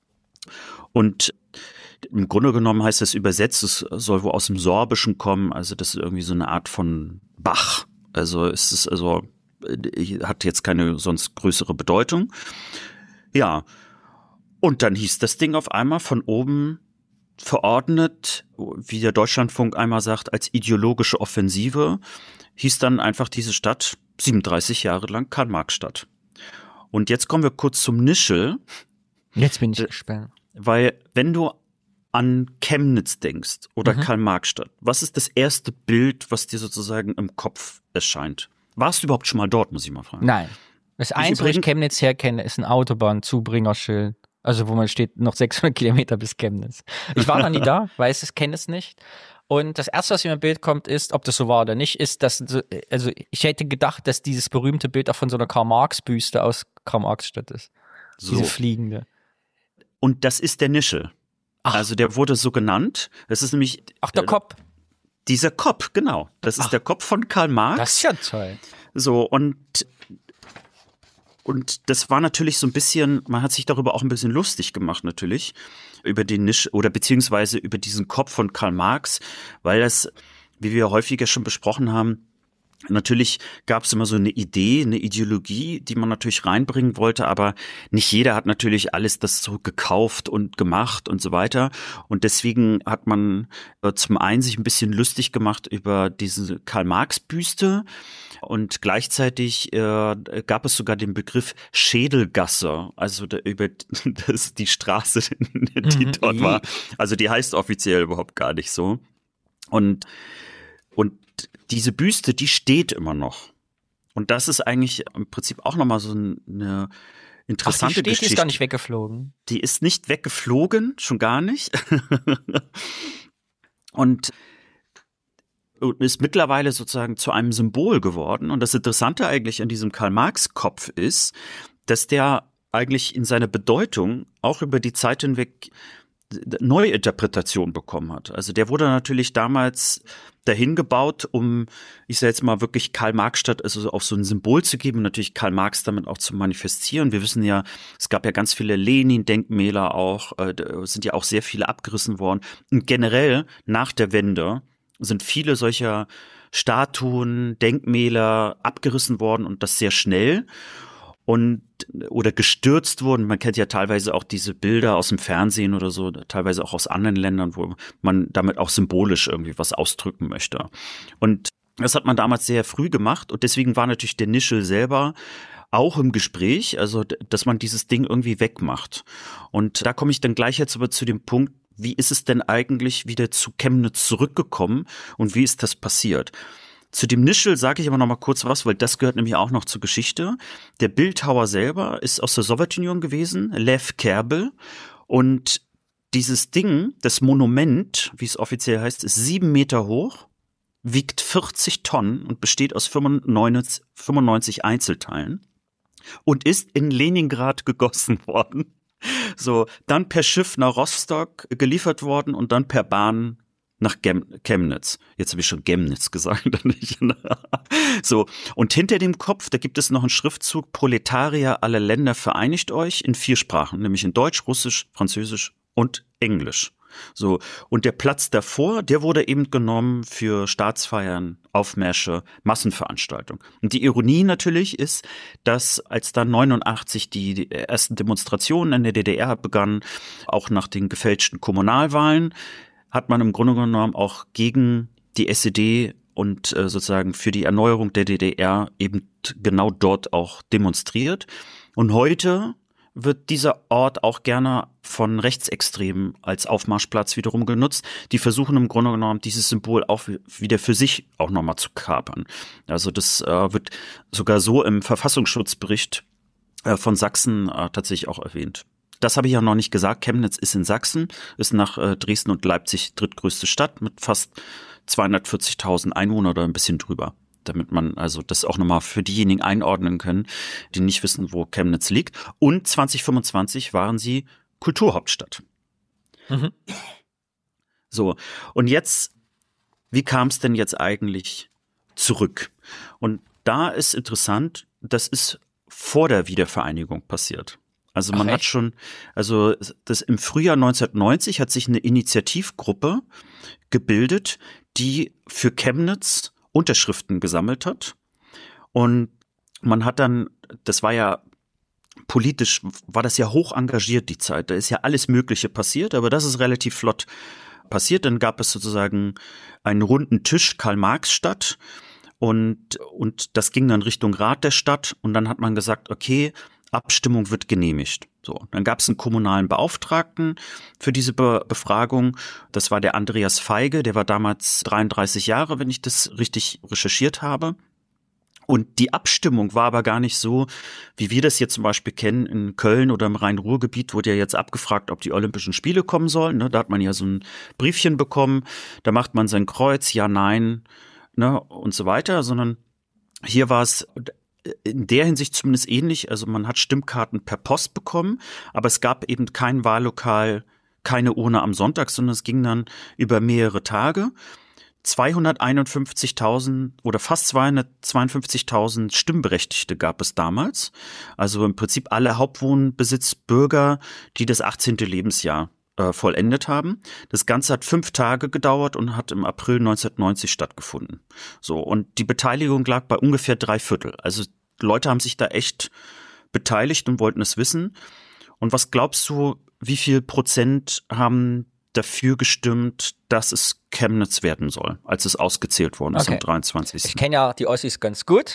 Und im Grunde genommen heißt das übersetzt, es soll wohl aus dem Sorbischen kommen, also das ist irgendwie so eine Art von Bach. Also es ist also hat jetzt keine sonst größere Bedeutung. Ja, und dann hieß das Ding auf einmal von oben verordnet, wie der Deutschlandfunk einmal sagt, als ideologische Offensive, hieß dann einfach diese Stadt siebenunddreißig Jahre lang Karl-Marx-Stadt. Und jetzt kommen wir kurz zum Nischel. Jetzt bin ich gespannt. Weil wenn du an Chemnitz denkst oder mhm. Karl-Marx-Stadt, was ist das erste Bild, was dir sozusagen im Kopf erscheint? Warst du überhaupt schon mal dort, muss ich mal fragen? Nein. Das Einzige, was ich Chemnitz herkenne, ist ein Autobahnzubringerschild. Also wo man steht, noch sechshundert Kilometer bis Chemnitz. Ich war noch nie da, weiß es, kenne es nicht. Und das Erste, was mir im Bild kommt, ist, ob das so war oder nicht, ist, dass, also ich hätte gedacht, dass dieses berühmte Bild auch von so einer Karl-Marx-Büste aus Karl-Marx-Stadt ist. So. Diese fliegende. Und das ist der Nischel. Ach. Also der wurde so genannt. Das ist nämlich... Ach, der Kopf. Dieser Kopf, genau. Das ist Ach. der Kopf von Karl Marx. Das ist ja toll. So, und... Und das war natürlich so ein bisschen, man hat sich darüber auch ein bisschen lustig gemacht natürlich, über den Nisch oder beziehungsweise über diesen Kopf von Karl Marx, weil das, wie wir häufiger schon besprochen haben, natürlich gab es immer so eine Idee, eine Ideologie, die man natürlich reinbringen wollte, aber nicht jeder hat natürlich alles das so gekauft und gemacht und so weiter. Und deswegen hat man äh, zum einen sich ein bisschen lustig gemacht über diese Karl-Marx-Büste und gleichzeitig äh, gab es sogar den Begriff Schädelgasse, also da, über das, die Straße, die mhm. dort war. Also die heißt offiziell überhaupt gar nicht so. Und Und diese Büste, die steht immer noch. Und das ist eigentlich im Prinzip auch nochmal so eine interessante Ach, die steht, Geschichte. Die ist gar nicht weggeflogen. Die ist nicht weggeflogen, schon gar nicht. und, und ist mittlerweile sozusagen zu einem Symbol geworden. Und das Interessante eigentlich an diesem Karl-Marx-Kopf ist, dass der eigentlich in seiner Bedeutung auch über die Zeit hinweg Neuinterpretation bekommen hat. Also der wurde natürlich damals dahin gebaut, um, ich sage jetzt mal wirklich Karl-Marx-Stadt, also auch so ein Symbol zu geben und natürlich Karl Marx damit auch zu manifestieren. Wir wissen ja, es gab ja ganz viele Lenin-Denkmäler auch, äh, sind ja auch sehr viele abgerissen worden. Und generell nach der Wende sind viele solcher Statuen, Denkmäler abgerissen worden und das sehr schnell. Und oder gestürzt wurden. Man kennt ja teilweise auch diese Bilder aus dem Fernsehen oder so, teilweise auch aus anderen Ländern, wo man damit auch symbolisch irgendwie was ausdrücken möchte. Und das hat man damals sehr früh gemacht und deswegen war natürlich der Nischel selber auch im Gespräch, also dass man dieses Ding irgendwie wegmacht. Und da komme ich dann gleich jetzt aber zu dem Punkt, wie ist es denn eigentlich wieder zu Chemnitz zurückgekommen und wie ist das passiert? Zu dem Nischel sage ich aber noch mal kurz was, weil das gehört nämlich auch noch zur Geschichte. Der Bildhauer selber ist aus der Sowjetunion gewesen, Lev Kerbel. Und dieses Ding, das Monument, wie es offiziell heißt, ist sieben Meter hoch, wiegt vierzig Tonnen und besteht aus fünfundneunzig Einzelteilen. und ist in Leningrad gegossen worden. So, dann per Schiff nach Rostock geliefert worden und dann per Bahn nach Gem- Chemnitz. Jetzt habe ich schon Chemnitz gesagt. Nicht? So, und hinter dem Kopf, da gibt es noch einen Schriftzug: Proletarier aller Länder, vereinigt euch, in vier Sprachen, nämlich in Deutsch, Russisch, Französisch und Englisch. So, und der Platz davor, der wurde eben genommen für Staatsfeiern, Aufmärsche, Massenveranstaltungen. Und die Ironie natürlich ist, dass als dann neunundachtzig die, die ersten Demonstrationen in der D D R begannen, auch nach den gefälschten Kommunalwahlen, hat man im Grunde genommen auch gegen die S E D und äh, sozusagen für die Erneuerung der D D R eben genau dort auch demonstriert. Und heute wird dieser Ort auch gerne von Rechtsextremen als Aufmarschplatz wiederum genutzt. Die versuchen im Grunde genommen, dieses Symbol auch wieder für sich auch nochmal zu kapern. Also das äh, wird sogar so im Verfassungsschutzbericht äh, von Sachsen äh, tatsächlich auch erwähnt. Das habe ich ja noch nicht gesagt. Chemnitz ist in Sachsen, ist nach äh, Dresden und Leipzig drittgrößte Stadt mit fast zweihundertvierzigtausend Einwohnern oder ein bisschen drüber. Damit man also das auch nochmal für diejenigen einordnen können, die nicht wissen, wo Chemnitz liegt. Und zwanzig fünfundzwanzig waren sie Kulturhauptstadt. Mhm. So, und jetzt, wie kam es denn jetzt eigentlich zurück? Und da ist interessant, das ist vor der Wiedervereinigung passiert. Also man Ach, hat schon, also das im Frühjahr neunzehnhundertneunzig hat sich eine Initiativgruppe gebildet, die für Chemnitz Unterschriften gesammelt hat. Und man hat dann, das war ja politisch, war das ja hoch engagiert die Zeit. Da ist ja alles Mögliche passiert, aber das ist relativ flott passiert. Dann gab es sozusagen einen runden Tisch Karl-Marx-Stadt und, und das ging dann Richtung Rat der Stadt. Und dann hat man gesagt, okay, Abstimmung wird genehmigt. So, dann gab es einen kommunalen Beauftragten für diese Be- Befragung. Das war der Andreas Feige, der war damals dreiunddreißig Jahre, wenn ich das richtig recherchiert habe. Und die Abstimmung war aber gar nicht so, wie wir das jetzt zum Beispiel kennen in Köln oder im Rhein-Ruhr-Gebiet, wurde ja jetzt abgefragt, ob die Olympischen Spiele kommen sollen. Ne? Da hat man ja so ein Briefchen bekommen, da macht man sein Kreuz, ja, nein, ne, und so weiter, sondern hier war es in der Hinsicht zumindest ähnlich. Also man hat Stimmkarten per Post bekommen, aber es gab eben kein Wahllokal, keine Urne am Sonntag, sondern es ging dann über mehrere Tage. zweihunderteinundfünfzigtausend oder fast zweihundertzweiundfünfzigtausend Stimmberechtigte gab es damals. Also im Prinzip alle Hauptwohnbesitzbürger, die das achtzehnte Lebensjahr äh, vollendet haben. Das Ganze hat fünf Tage gedauert und hat im April neunzehnhundertneunzig stattgefunden. So, und die Beteiligung lag bei ungefähr drei Viertel. Also Leute haben sich da echt beteiligt und wollten es wissen. Und was glaubst du, wie viel Prozent haben dafür gestimmt, dass es Chemnitz werden soll, als es ausgezählt worden ist okay. am dreiundzwanzigsten Ich kenne ja die Ossis ganz gut.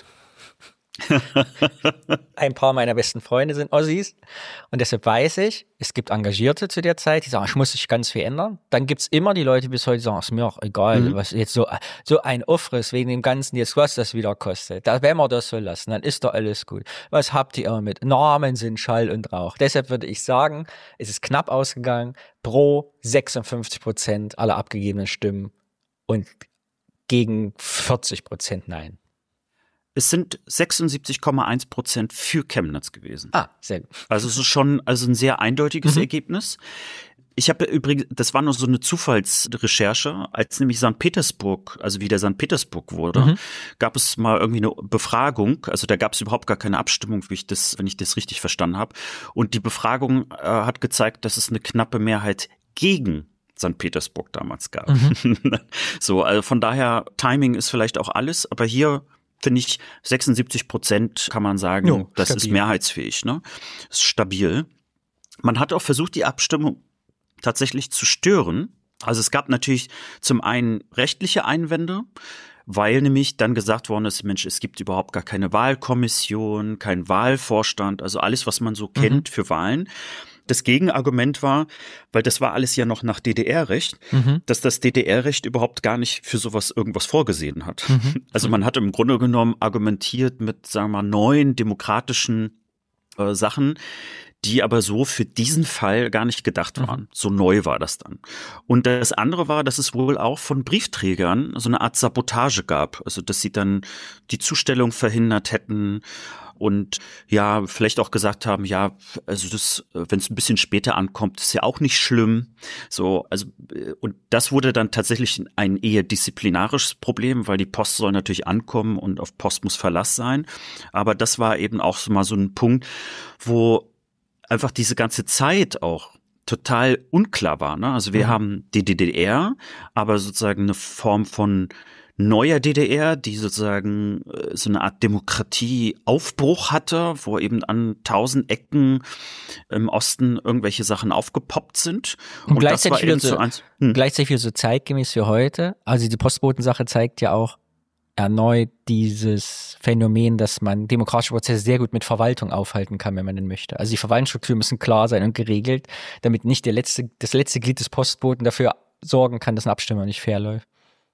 Ein paar meiner besten Freunde sind Ossis und deshalb weiß ich, es gibt Engagierte zu der Zeit, die sagen, ich muss sich ganz viel ändern. Dann gibt's immer die Leute, die bis heute sagen, ist mir auch egal, mhm. was jetzt so so ein Aufriss wegen dem Ganzen, jetzt was das wieder kostet. Da, wenn wir das so lassen, dann ist doch alles gut. Was habt ihr immer mit? Namen sind Schall und Rauch. Deshalb würde ich sagen, es ist knapp ausgegangen, pro sechsundfünfzig Prozent aller abgegebenen Stimmen und gegen vierzig Prozent Nein. Es sind sechsundsiebzig Komma eins Prozent für Chemnitz gewesen. Ah, sehr gut. Also es ist schon also ein sehr eindeutiges mhm. Ergebnis. Ich habe übrigens, das war nur so eine Zufallsrecherche, als nämlich Sankt Petersburg, also wieder Sankt Petersburg wurde, mhm. gab es mal irgendwie eine Befragung. Also da gab es überhaupt gar keine Abstimmung, wie ich das, wenn ich das richtig verstanden habe. Und die Befragung äh, hat gezeigt, dass es eine knappe Mehrheit gegen Sankt Petersburg damals gab. Mhm. So, also von daher, Timing ist vielleicht auch alles, aber hier finde ich, sechsundsiebzig Prozent kann man sagen, jo, das stabil. Ist mehrheitsfähig, ne? Ist stabil. Man hat auch versucht, die Abstimmung tatsächlich zu stören. Also es gab natürlich zum einen rechtliche Einwände, weil nämlich dann gesagt worden ist, Mensch, es gibt überhaupt gar keine Wahlkommission, kein Wahlvorstand, also alles, was man so kennt mhm. für Wahlen. Das Gegenargument war, weil das war alles ja noch nach D D R-Recht, mhm. dass das D D R-Recht überhaupt gar nicht für sowas irgendwas vorgesehen hat. Mhm. Also man hat im Grunde genommen argumentiert mit, sagen wir mal, neuen demokratischen äh, Sachen, die aber so für diesen Fall gar nicht gedacht waren. Mhm. So neu war das dann. Und das andere war, dass es wohl auch von Briefträgern so eine Art Sabotage gab. Also dass sie dann die Zustellung verhindert hätten und ja, vielleicht auch gesagt haben, ja, also das, wenn es ein bisschen später ankommt, ist ja auch nicht schlimm. So, also, und das wurde dann tatsächlich ein eher disziplinarisches Problem, weil die Post soll natürlich ankommen und auf Post muss Verlass sein. Aber das war eben auch so mal so ein Punkt, wo einfach diese ganze Zeit auch total unklar war. Ne? Also wir mhm. haben die D D R, aber sozusagen eine Form von neuer D D R, die sozusagen so eine Art Demokratieaufbruch hatte, wo eben an tausend Ecken im Osten irgendwelche Sachen aufgepoppt sind. Und, und gleichzeitig, wieder so, so eins, hm. gleichzeitig wieder so zeitgemäß für heute. Also die Postbotensache zeigt ja auch erneut dieses Phänomen, dass man demokratische Prozesse sehr gut mit Verwaltung aufhalten kann, wenn man denn möchte. Also die Verwaltungsstrukturen müssen klar sein und geregelt, damit nicht der letzte, das letzte Glied des Postboten dafür sorgen kann, dass eine Abstimmung nicht fair läuft.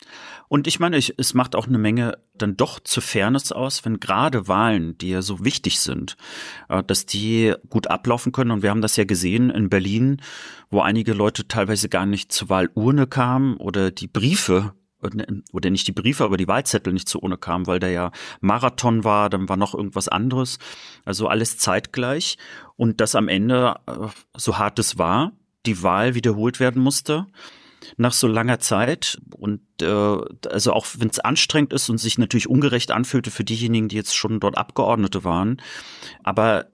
Und ich meine, ich, es macht auch eine Menge dann doch zur Fairness aus, wenn gerade Wahlen, die ja so wichtig sind, dass die gut ablaufen können. Und wir haben das ja gesehen in Berlin, wo einige Leute teilweise gar nicht zur Wahlurne kamen oder die Briefe oder nicht die Briefe, aber die Wahlzettel nicht zur Urne kamen, weil da ja Marathon war, dann war noch irgendwas anderes. Also alles zeitgleich. Und dass am Ende, so hart es war, die Wahl wiederholt werden musste nach so langer Zeit. Und äh, also auch wenn es anstrengend ist und sich natürlich ungerecht anfühlte für diejenigen, die jetzt schon dort Abgeordnete waren. Aber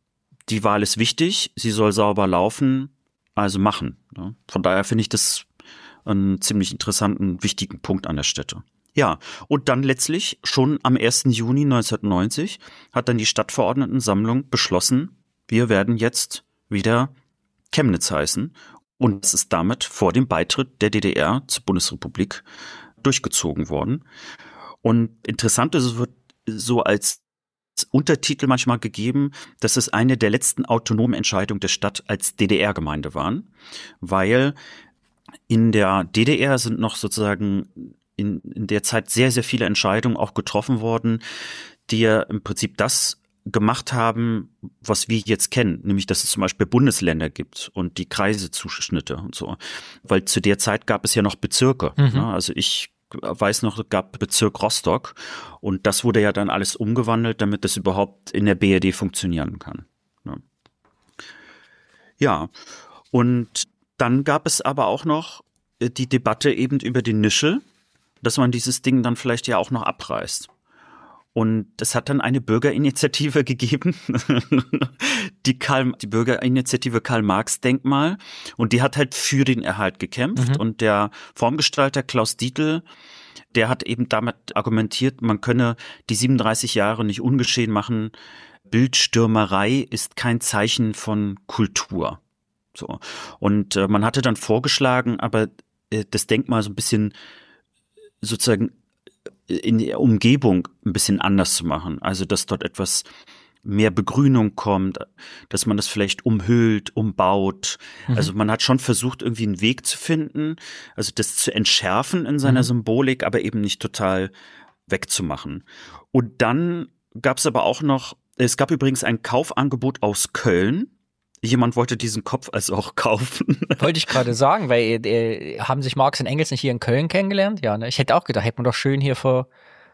die Wahl ist wichtig, sie soll sauber laufen, also machen. Ne? Von daher finde ich das einen ziemlich interessanten, wichtigen Punkt an der Stätte. Ja, und dann letztlich schon am ersten Juni neunzehnhundertneunzig hat dann die Stadtverordnetensammlung beschlossen, wir werden jetzt wieder Chemnitz heißen. Und es ist damit vor dem Beitritt der D D R zur Bundesrepublik durchgezogen worden. Und interessant ist, es wird so als Untertitel manchmal gegeben, dass es eine der letzten autonomen Entscheidungen der Stadt als D D R-Gemeinde waren, weil in der D D R sind noch sozusagen in, in der Zeit sehr, sehr viele Entscheidungen auch getroffen worden, die ja im Prinzip das gemacht haben, was wir jetzt kennen, nämlich dass es zum Beispiel Bundesländer gibt und die Kreisezuschnitte und so. Weil zu der Zeit gab es ja noch Bezirke. Mhm. Ne? Also ich weiß noch, es gab Bezirk Rostock und das wurde ja dann alles umgewandelt, damit das überhaupt in der B R D funktionieren kann. Ne? Ja, und dann gab es aber auch noch die Debatte eben über den Nischel, dass man dieses Ding dann vielleicht ja auch noch abreißt. Und es hat dann eine Bürgerinitiative gegeben, die, Karl, die Bürgerinitiative Karl-Marx-Denkmal. Und die hat halt für den Erhalt gekämpft. Mhm. Und der Formgestalter Klaus Dietl, der hat eben damit argumentiert, man könne die siebenunddreißig Jahre nicht ungeschehen machen. Bildstürmerei ist kein Zeichen von Kultur. So. Und äh, man hatte dann vorgeschlagen, aber äh, das Denkmal so ein bisschen sozusagen in der Umgebung ein bisschen anders zu machen. Also, dass dort etwas mehr Begrünung kommt, dass man das vielleicht umhüllt, umbaut. Mhm. Also man hat schon versucht, irgendwie einen Weg zu finden, also das zu entschärfen in seiner mhm. Symbolik, aber eben nicht total wegzumachen. Und dann gab es aber auch noch, es gab übrigens ein Kaufangebot aus Köln. Jemand wollte diesen Kopf also auch kaufen. Wollte ich gerade sagen, weil äh, haben sich Marx und Engels nicht hier in Köln kennengelernt? Ja, ne? Ich hätte auch gedacht, hätte man doch schön hier vor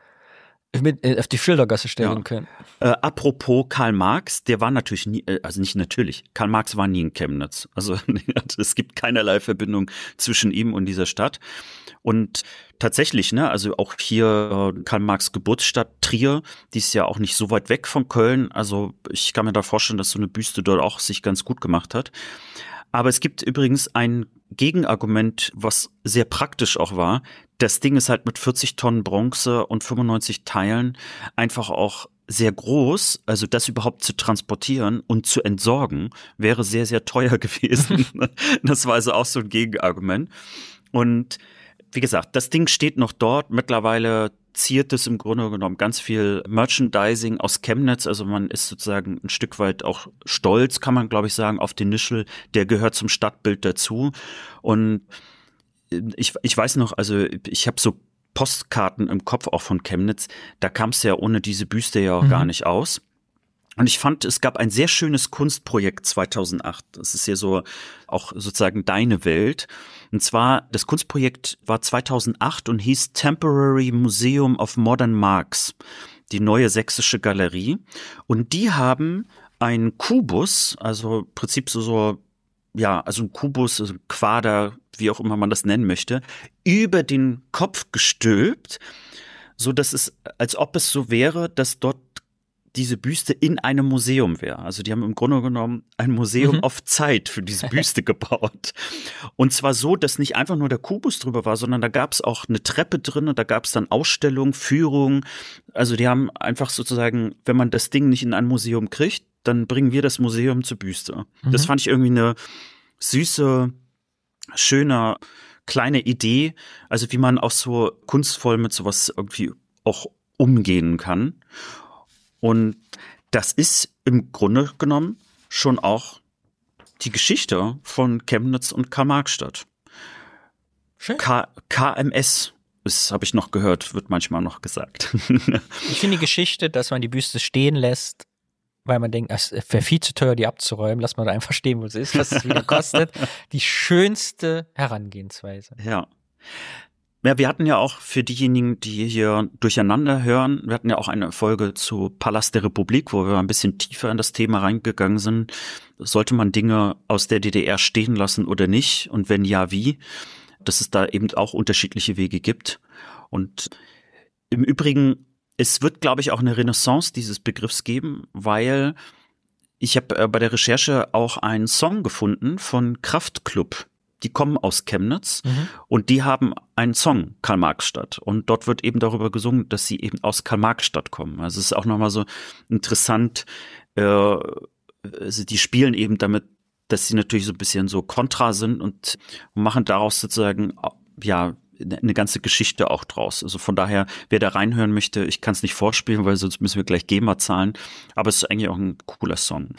mit, äh, auf die Schildergasse stellen ja. können. Äh, apropos Karl Marx, der war natürlich nie, äh, also nicht natürlich, Karl Marx war nie in Chemnitz. Also es gibt keinerlei Verbindung zwischen ihm und dieser Stadt. Und tatsächlich, ne, also auch hier äh, Karl Marx Geburtsstadt Trier, die ist ja auch nicht so weit weg von Köln. Also ich kann mir da vorstellen, dass so eine Büste dort auch sich ganz gut gemacht hat. Aber es gibt übrigens ein Gegenargument, was sehr praktisch auch war. Das Ding ist halt mit vierzig Tonnen Bronze und fünfundneunzig Teilen einfach auch sehr groß. Also das überhaupt zu transportieren und zu entsorgen, wäre sehr, sehr teuer gewesen. Das war also auch so ein Gegenargument. Und wie gesagt, das Ding steht noch dort. Mittlerweile ziert es im Grunde genommen ganz viel Merchandising aus Chemnitz. Also man ist sozusagen ein Stück weit auch stolz, kann man glaube ich sagen, auf den Nischel. Der gehört zum Stadtbild dazu. Und ich, ich weiß noch, also ich habe so Postkarten im Kopf auch von Chemnitz. Da kam es ja ohne diese Büste ja auch mhm. gar nicht aus. Und ich fand, es gab ein sehr schönes Kunstprojekt zweitausendacht. Das ist ja so auch sozusagen deine Welt. Und zwar, das Kunstprojekt war zweitausendacht und hieß Temporary Museum of Modern Marx. die Neue Sächsische Galerie. Und die haben einen Kubus, also im Prinzip so, so ja, also ein Kubus, also ein Quader, wie auch immer man das nennen möchte, über den Kopf gestülpt, so dass es, als ob es so wäre, dass dort diese Büste in einem Museum wäre. Also die haben im Grunde genommen ein Museum mhm. auf Zeit für diese Büste gebaut. Und zwar so, dass nicht einfach nur der Kubus drüber war, sondern da gab es auch eine Treppe drin und da gab es dann Ausstellungen, Führungen. Also die haben einfach sozusagen, wenn man das Ding nicht in ein Museum kriegt, dann bringen wir das Museum zur Büste. Mhm. Das fand ich irgendwie eine süße, schöne, kleine Idee. Also wie man auch so kunstvoll mit sowas irgendwie auch umgehen kann. Und das ist im Grunde genommen schon auch die Geschichte von Chemnitz und Karl-Marx-Stadt. Schön. K- KMS, das habe ich noch gehört, wird manchmal noch gesagt. Ich finde die Geschichte, dass man die Büste stehen lässt, weil man denkt, es wäre viel zu teuer, die abzuräumen, lass mal da einfach stehen, wo es ist, was es wieder kostet, die schönste Herangehensweise. Ja. Ja, wir hatten ja auch für diejenigen, die hier durcheinander hören, wir hatten ja auch eine Folge zu Palast der Republik, wo wir ein bisschen tiefer in das Thema reingegangen sind. Sollte man Dinge aus der D D R stehen lassen oder nicht? Und wenn ja, wie? Dass es da eben auch unterschiedliche Wege gibt. Und im Übrigen, es wird, glaube ich, auch eine Renaissance dieses Begriffs geben, weil ich habe äh, bei der Recherche auch einen Song gefunden von Kraftklub. Die kommen aus Chemnitz mhm. und die haben einen Song, Karl-Marx-Stadt. Und dort wird eben darüber gesungen, dass sie eben aus Karl-Marx-Stadt kommen. Also es ist auch nochmal so interessant, äh, also die spielen eben damit, dass sie natürlich so ein bisschen so kontra sind und machen daraus sozusagen, ja, eine ganze Geschichte auch draus. Also von daher, wer da reinhören möchte, ich kann es nicht vorspielen, weil sonst müssen wir gleich GEMA zahlen. Aber es ist eigentlich auch ein cooler Song.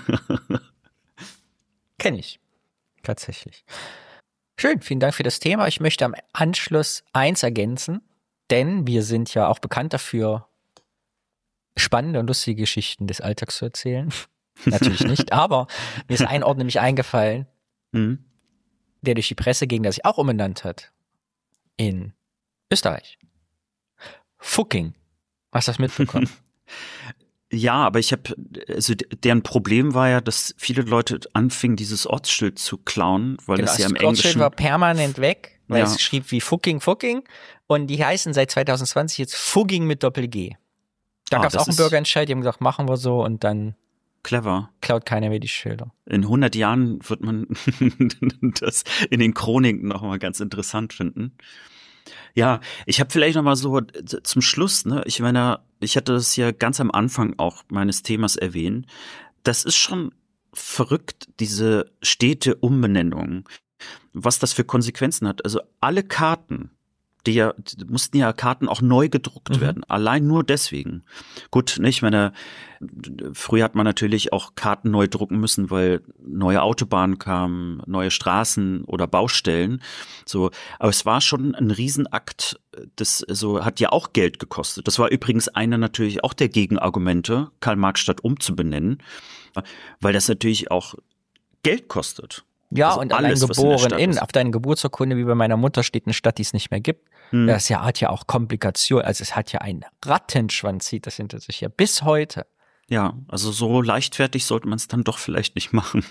Kenn ich. Tatsächlich. Schön, vielen Dank für das Thema. Ich möchte am Anschluss eins ergänzen, denn wir sind ja auch bekannt dafür, spannende und lustige Geschichten des Alltags zu erzählen. Natürlich nicht, aber mir ist ein Ort nämlich eingefallen, mhm. der durch die Presse ging, der sich auch umbenannt hat. In Österreich. Fucking. Hast du das mitbekommen? Ja, aber ich habe, also deren Problem war ja, dass viele Leute anfingen, dieses Ortsschild zu klauen, weil genau, es ja im Englischen... Das Ortsschild war permanent weg, weil ja. es schrieb wie Fucking, Fucking und die heißen seit zwanzig zwanzig jetzt Fugging mit Doppel-G. Da ah, gab es auch einen Bürgerentscheid, die haben gesagt, machen wir so und dann clever. Klaut keiner mehr die Schilder. In hundert Jahren wird man das in den Chroniken nochmal ganz interessant finden. Ja, ich habe vielleicht noch mal so zum Schluss, ne, ich meine, ich hatte das ja ganz am Anfang auch meines Themas erwähnt. Das ist schon verrückt, diese Städte-Umbenennung, was das für Konsequenzen hat. Also alle Karten, die ja, die mussten ja Karten auch neu gedruckt mhm. werden, allein nur deswegen. Gut, ne, ich meine, früher hat man natürlich auch Karten neu drucken müssen, weil neue Autobahnen kamen, neue Straßen oder Baustellen. So, aber es war schon ein Riesenakt. Das so hat ja auch Geld gekostet. Das war übrigens einer natürlich auch der Gegenargumente, Karl-Marx-Stadt umzubenennen, weil das natürlich auch Geld kostet. Ja, also und alles, allein geboren in, in auf deiner Geburtsurkunde, wie bei meiner Mutter, steht eine Stadt, die es nicht mehr gibt. Hm. Das ja, hat ja auch Komplikationen. Also es hat ja einen Rattenschwanz, zieht das hinter sich ja bis heute. Ja, also so leichtfertig sollte man es dann doch vielleicht nicht machen.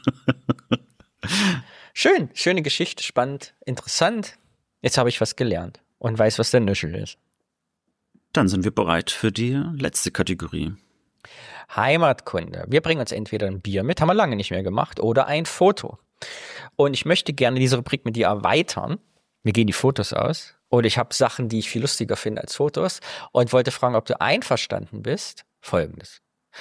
Schön, schöne Geschichte, spannend, interessant. Jetzt habe ich was gelernt und weiß, was der Nüschel ist. Dann sind wir bereit für die letzte Kategorie. Heimatkunde. Wir bringen uns entweder ein Bier mit, haben wir lange nicht mehr gemacht, oder ein Foto. Und ich möchte gerne diese Rubrik mit dir erweitern. Mir gehen die Fotos aus. Und ich habe Sachen, die ich viel lustiger finde als Fotos. Und wollte fragen, ob du einverstanden bist. Folgendes.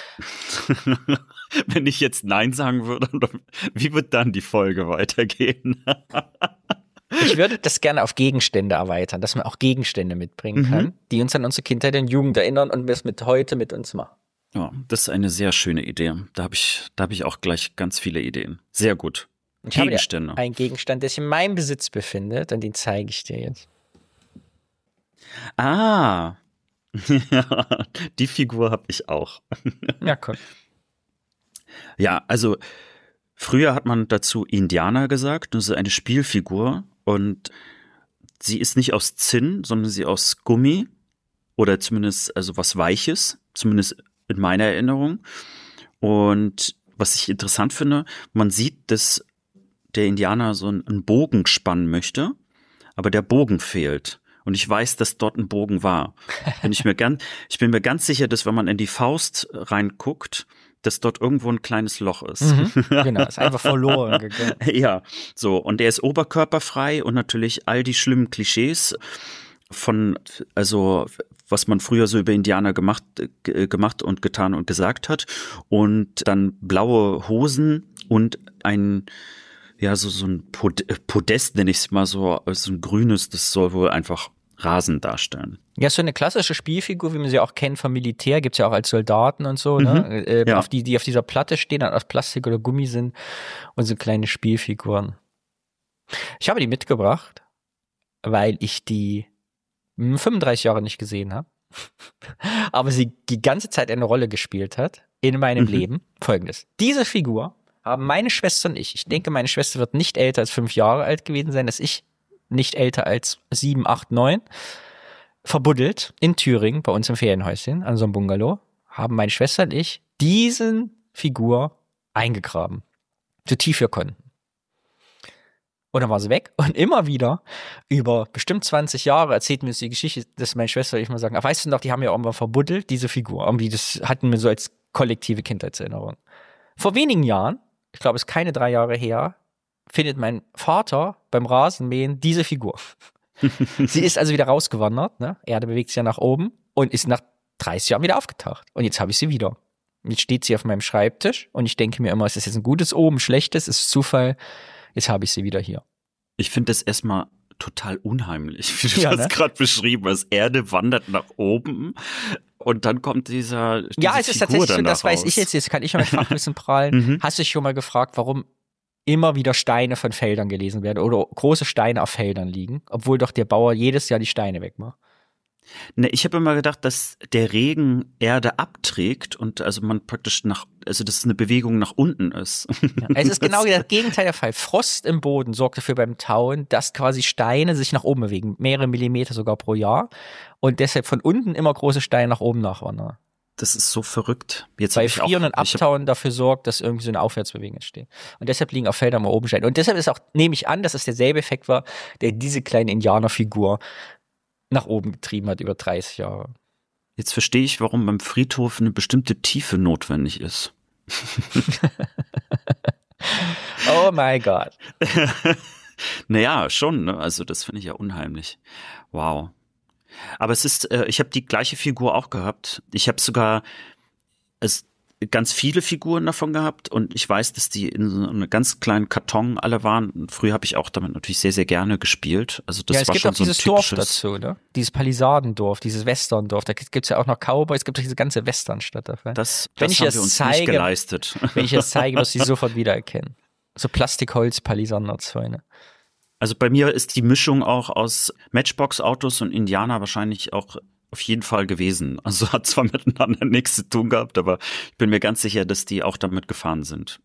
Wenn ich jetzt Nein sagen würde, wie wird dann die Folge weitergehen? Ich würde das gerne auf Gegenstände erweitern, dass man auch Gegenstände mitbringen kann, mhm. die uns an unsere Kindheit und Jugend erinnern und wir es mit heute mit uns machen. Ja, das ist eine sehr schöne Idee. Da habe ich, da habe ich auch gleich ganz viele Ideen. Sehr gut. Ich Gegenstände. Habe ein Gegenstand, der sich in meinem Besitz befindet, und den zeige ich dir jetzt. Ah, ja, die Figur habe ich auch. Ja, cool. Ja, also früher hat man dazu Indianer gesagt. Das ist eine Spielfigur und sie ist nicht aus Zinn, sondern sie aus Gummi. oder zumindest also was Weiches, zumindest in meiner Erinnerung. Und was ich interessant finde, man sieht, dass der Indianer so einen Bogen spannen möchte, aber der Bogen fehlt. Und ich weiß, dass dort ein Bogen war. Bin ich mir ganz, ich bin mir ganz sicher, dass wenn man in die Faust reinguckt, dass dort irgendwo ein kleines Loch ist. Mhm, genau, ist einfach verloren gegangen. Ja, so. Und der ist oberkörperfrei und natürlich all die schlimmen Klischees von, also was man früher so über Indianer gemacht, g- gemacht und getan und gesagt hat. Und dann blaue Hosen und ein, ja, so, so ein Pod- Podest, nenne ich es mal so, so ein grünes, das soll wohl einfach Rasen darstellen. Ja, so eine klassische Spielfigur, wie man sie auch kennt vom Militär, gibt's ja auch als Soldaten und so, ne? Mhm, Äh, ja. auf die, die auf dieser Platte stehen, dann aus Plastik oder Gummi sind und so kleine Spielfiguren. Ich habe die mitgebracht, weil ich die hm, fünfunddreißig Jahre nicht gesehen habe, aber sie die ganze Zeit eine Rolle gespielt hat in meinem Mhm. Leben. Folgendes: Diese Figur haben meine Schwester und ich, ich denke, meine Schwester wird nicht älter als fünf Jahre alt gewesen sein, dass ich nicht älter als sieben, acht, neun, verbuddelt in Thüringen, bei uns im Ferienhäuschen, an so einem Bungalow, haben meine Schwester und ich diesen Figur eingegraben. So tief wir konnten. Und dann war sie weg. Und immer wieder, über bestimmt zwanzig Jahre, erzählt mir die Geschichte, dass meine Schwester und ich mal sagen, ach, weißt du noch, die haben ja irgendwann verbuddelt, diese Figur. Irgendwie, das hatten wir so als kollektive Kindheitserinnerung. Vor wenigen Jahren, ich glaube, es ist keine drei Jahre her, findet mein Vater beim Rasenmähen diese Figur. Sie ist also wieder rausgewandert, ne? Erde bewegt sich ja nach oben und ist nach dreißig Jahren wieder aufgetaucht. Und jetzt habe ich sie wieder. Jetzt steht sie auf meinem Schreibtisch und ich denke mir immer, ist das jetzt ein gutes Oben, schlechtes, ist es Zufall? Jetzt habe ich sie wieder hier. Ich finde das erstmal total unheimlich, wie du Ja, das ne? gerade beschrieben hast. Erde wandert nach oben und dann kommt dieser diese Ja, es ist Figur tatsächlich so, dann das da weiß raus. ich jetzt, jetzt kann ich ja mit Fachwissen prallen. Mhm. Hast du dich schon mal gefragt, warum immer wieder Steine von Feldern gelesen werden oder große Steine auf Feldern liegen, obwohl doch der Bauer jedes Jahr die Steine wegmacht? Ne, ich habe immer gedacht, dass der Regen Erde abträgt und also man praktisch nach, also dass es eine Bewegung nach unten ist. Ja, es ist genau das Gegenteil der Fall. Frost im Boden sorgt dafür beim Tauen, dass quasi Steine sich nach oben bewegen, mehrere Millimeter sogar pro Jahr und deshalb von unten immer große Steine nach oben nachwandern. Das ist so verrückt. Jetzt Weil hab ich auch, Frieren und ich hab, Abtauen dafür sorgt, dass irgendwie so eine Aufwärtsbewegung entsteht. Und deshalb liegen auf Feldern mal oben Steine. Und deshalb ist auch, nehme ich an, dass es derselbe Effekt war, der diese kleine Indianerfigur nach oben getrieben hat über dreißig Jahre. jetzt verstehe ich, warum beim Friedhof eine bestimmte Tiefe notwendig ist. Oh my God. Naja, schon, ne? Also das finde ich ja unheimlich. Wow. Aber es ist, äh, ich habe die gleiche Figur auch gehabt. Ich habe sogar es ganz viele Figuren davon gehabt und ich weiß, dass die in so einem ganz kleinen Karton alle waren. Und früher habe ich auch damit natürlich sehr, sehr gerne gespielt. Also das Ja, es war gibt schon auch so ein dieses Dorf typisches. dazu, ne? Dieses Palissadendorf, dieses Westerndorf. Da gibt's ja auch noch Cowboys, es gibt doch diese ganze Westernstadt dafür. Das, Wenn das ich haben das wir uns zeige- nicht geleistet. Wenn ich das zeige, wirst du sie sofort wiedererkennen. So Plastikholz-Palisanderzäune. Also bei mir ist die Mischung auch aus Matchbox-Autos und Indianer wahrscheinlich auch auf jeden Fall gewesen. Also hat zwar miteinander nichts zu tun gehabt, aber ich bin mir ganz sicher, dass die auch damit gefahren sind.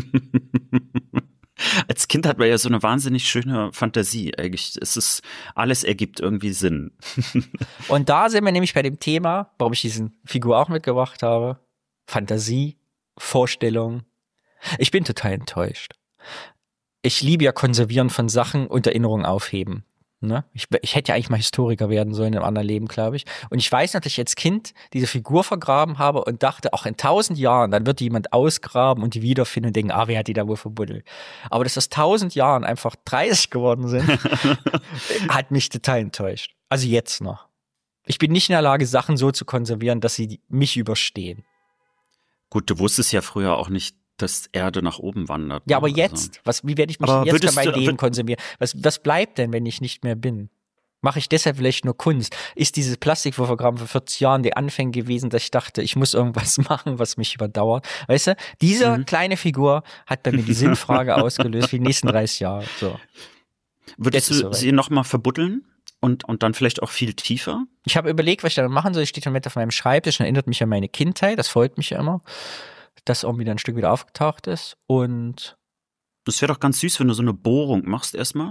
Als Kind hat man ja so eine wahnsinnig schöne Fantasie. Eigentlich, es ist, alles ergibt irgendwie Sinn. Und da sind wir nämlich bei dem Thema, warum ich diesen Figur auch mitgebracht habe. Fantasie, Vorstellung. Ich bin total enttäuscht. Ich liebe ja Konservieren von Sachen und Erinnerungen aufheben. Ne? Ich, ich hätte ja eigentlich mal Historiker werden sollen in einem anderen Leben, glaube ich. Und ich weiß noch, dass ich als Kind diese Figur vergraben habe und dachte, auch in tausend Jahren, dann wird die jemand ausgraben und die wiederfinden und denken, ah, wer hat die da wohl verbuddelt? Aber dass das tausend Jahren einfach dreißig geworden sind, hat mich total enttäuscht. Also jetzt noch. Ich bin nicht in der Lage, Sachen so zu konservieren, dass sie mich überstehen. Gut, du wusstest ja früher auch nicht, dass Erde nach oben wandert. Ja, ne? aber Also, jetzt, was, wie werde ich mich Aber jetzt würdest für mein du- Leben würd- konsumieren? Was, was bleibt denn, wenn ich nicht mehr bin? Mache ich deshalb vielleicht nur Kunst? Ist dieses Plastikprogramm vor vierzig Jahren der Anfang gewesen, dass ich dachte, ich muss irgendwas machen, was mich überdauert? Weißt du, diese Mhm. kleine Figur hat bei mir die Sinnfrage ausgelöst für die nächsten dreißig Jahre. So. Würdest Jetzt ist du soweit. sie nochmal verbuddeln und, und dann vielleicht auch viel tiefer? Ich habe überlegt, was ich dann machen soll. Ich stehe dann mit auf meinem Schreibtisch und erinnert mich an meine Kindheit. Das freut mich ja immer, dass irgendwie dann ein Stück wieder aufgetaucht ist. Und Das wäre doch ganz süß, wenn du so eine Bohrung machst erstmal.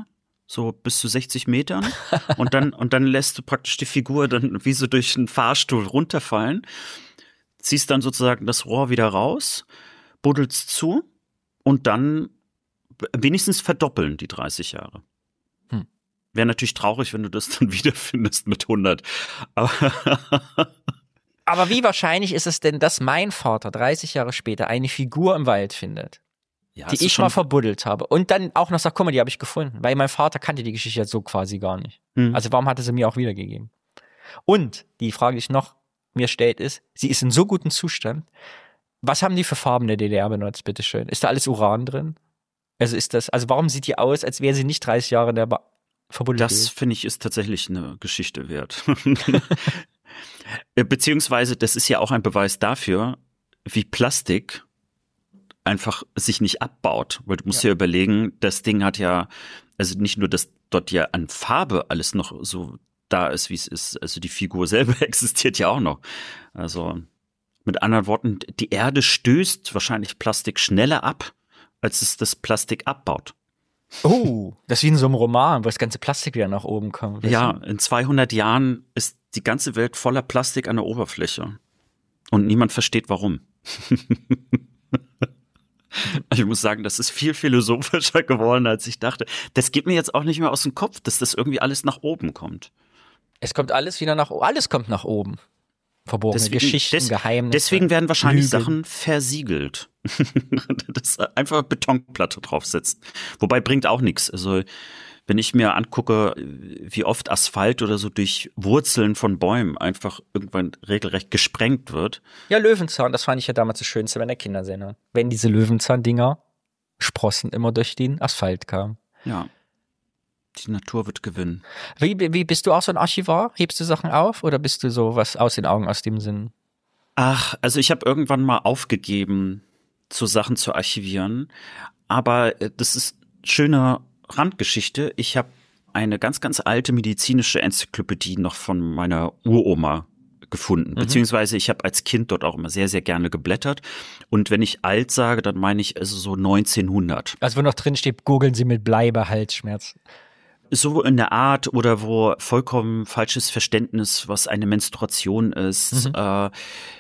so bis zu sechzig Metern. Und dann, und dann lässt du praktisch die Figur dann wie so durch einen Fahrstuhl runterfallen, ziehst dann sozusagen das Rohr wieder raus, buddelst zu und dann wenigstens verdoppeln die dreißig Jahre. Hm. Wäre natürlich traurig, wenn du das dann wiederfindest mit hundert. Aber, Aber wie wahrscheinlich ist es denn, dass mein Vater dreißig Jahre später eine Figur im Wald findet, ja, die ich mal verbuddelt habe und dann auch noch sagt, guck mal, die habe ich gefunden, weil mein Vater kannte die Geschichte jetzt so quasi gar nicht. Hm. Also warum hat er sie mir auch wiedergegeben? Und die Frage, die ich noch mir stellt, ist, sie ist in so gutem Zustand. Was haben die für Farben der D D R benutzt, bitteschön? Ist da alles Uran drin? Also ist das, also warum sieht die aus, als wäre sie nicht dreißig Jahre in der ba- verbuddelt? Das, finde ich, ist tatsächlich eine Geschichte wert. Beziehungsweise, das ist ja auch ein Beweis dafür, wie Plastik einfach sich nicht abbaut. Weil du musst ja, ja überlegen, das Ding hat ja, also nicht nur, dass dort ja an Farbe alles noch so da ist, wie es ist. Also die Figur selber existiert ja auch noch. Also mit anderen Worten, die Erde stößt wahrscheinlich Plastik schneller ab, als es das Plastik abbaut. Oh, das ist wie in so einem Roman, wo das ganze Plastik wieder nach oben kommt. Ja, in zweihundert Jahren ist die ganze Welt voller Plastik an der Oberfläche. Und niemand versteht, warum. Ich muss sagen, das ist viel philosophischer geworden, als ich dachte. Das geht mir jetzt auch nicht mehr aus dem Kopf, dass das irgendwie alles nach oben kommt. Es kommt alles wieder nach oben. Alles kommt nach oben. Verborgene deswegen, Geschichten, des, Geheimnisse. Deswegen werden wahrscheinlich Lügen. Sachen versiegelt. Das einfach Betonplatte draufsetzt. Wobei bringt auch nichts. Also wenn ich mir angucke, wie oft Asphalt oder so durch Wurzeln von Bäumen einfach irgendwann regelrecht gesprengt wird. Ja, Löwenzahn, das fand ich ja damals das Schönste bei der Kindersendung. Wenn diese Löwenzahn-Dinger, Sprossen immer durch den Asphalt kamen. Ja. Die Natur wird gewinnen. Wie, wie bist du auch so ein Archivar? Hebst du Sachen auf oder bist du so was aus den Augen, aus dem Sinn? Ach, also ich habe irgendwann mal aufgegeben, so Sachen zu archivieren. Aber das ist schöne Randgeschichte. Ich habe eine ganz, ganz alte medizinische Enzyklopädie noch von meiner Uroma gefunden. Mhm. Beziehungsweise ich habe als Kind dort auch immer sehr, sehr gerne geblättert. Und wenn ich alt sage, dann meine ich also so neunzehnhundert. Also wo noch drin steht, googeln Sie mit Blei bei Halsschmerz. So in der Art oder wo vollkommen falsches Verständnis, was eine Menstruation ist. Mhm. Äh,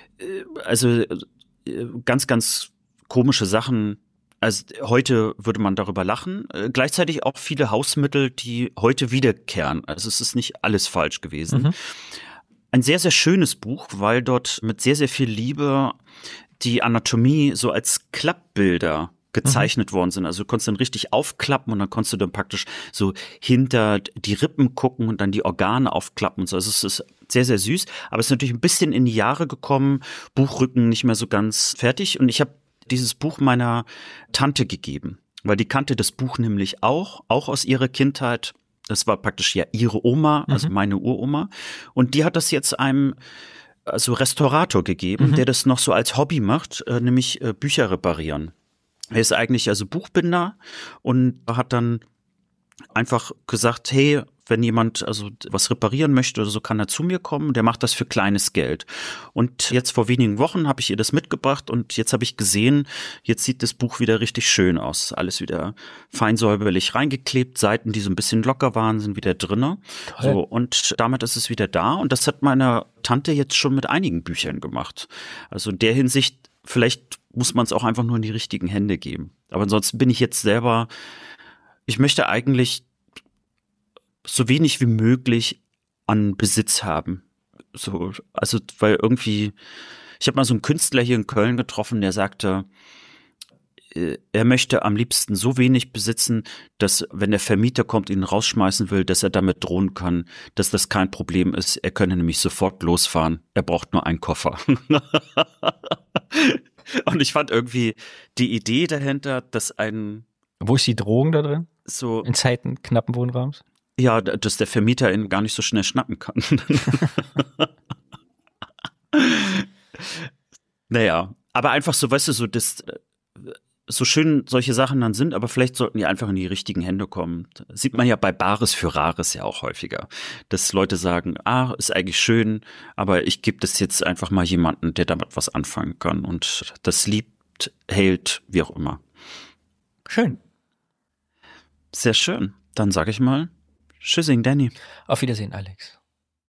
also äh, ganz, ganz komische Sachen. Also heute würde man darüber lachen. Äh, gleichzeitig auch viele Hausmittel, die heute wiederkehren. Also es ist nicht alles falsch gewesen. Mhm. Ein sehr, sehr schönes Buch, weil dort mit sehr, sehr viel Liebe die Anatomie so als Klappbilder gezeichnet mhm. worden sind. Also du konntest dann richtig aufklappen und dann konntest du dann praktisch so hinter die Rippen gucken und dann die Organe aufklappen und so. Also es ist sehr, sehr süß. Aber es ist natürlich ein bisschen in die Jahre gekommen, Buchrücken nicht mehr so ganz fertig. Und ich habe dieses Buch meiner Tante gegeben, weil die kannte das Buch nämlich auch, auch aus ihrer Kindheit. Das war praktisch ja ihre Oma, also mhm. meine Uroma. Und die hat das jetzt einem also Restaurator gegeben, mhm. der das noch so als Hobby macht, äh, nämlich äh, Bücher reparieren. Er ist eigentlich also Buchbinder und hat dann einfach gesagt, hey, wenn jemand also was reparieren möchte oder so, kann er zu mir kommen. Der macht das für kleines Geld. Und jetzt vor wenigen Wochen habe ich ihr das mitgebracht und jetzt habe ich gesehen, jetzt sieht das Buch wieder richtig schön aus. Alles wieder fein säuberlich reingeklebt, Seiten, die so ein bisschen locker waren, sind wieder drinne. Toll. So, und damit ist es wieder da. Und das hat meine Tante jetzt schon mit einigen Büchern gemacht. Also in der Hinsicht, vielleicht muss man es auch einfach nur in die richtigen Hände geben. Aber ansonsten bin ich jetzt selber, ich möchte eigentlich so wenig wie möglich an Besitz haben. So, also, weil irgendwie, ich habe mal so einen Künstler hier in Köln getroffen, der sagte, er möchte am liebsten so wenig besitzen, dass, wenn der Vermieter kommt, ihn rausschmeißen will, dass er damit drohen kann, dass das kein Problem ist. Er könne nämlich sofort losfahren. Er braucht nur einen Koffer. Und ich fand irgendwie die Idee dahinter, dass ein... Wo ist die Drohung da drin? So in Zeiten knappen Wohnraums? Ja, dass der Vermieter ihn gar nicht so schnell schnappen kann. Naja, aber einfach so, weißt du, so das, so schön solche Sachen dann sind, aber vielleicht sollten die einfach in die richtigen Hände kommen. Das sieht man ja bei Bares für Rares ja auch häufiger, dass Leute sagen, ah, ist eigentlich schön, aber ich gebe das jetzt einfach mal jemanden, der damit was anfangen kann und das liebt, hält, wie auch immer. Schön. Sehr schön. Dann sage ich mal, tschüssing, Danny. Auf Wiedersehen, Alex.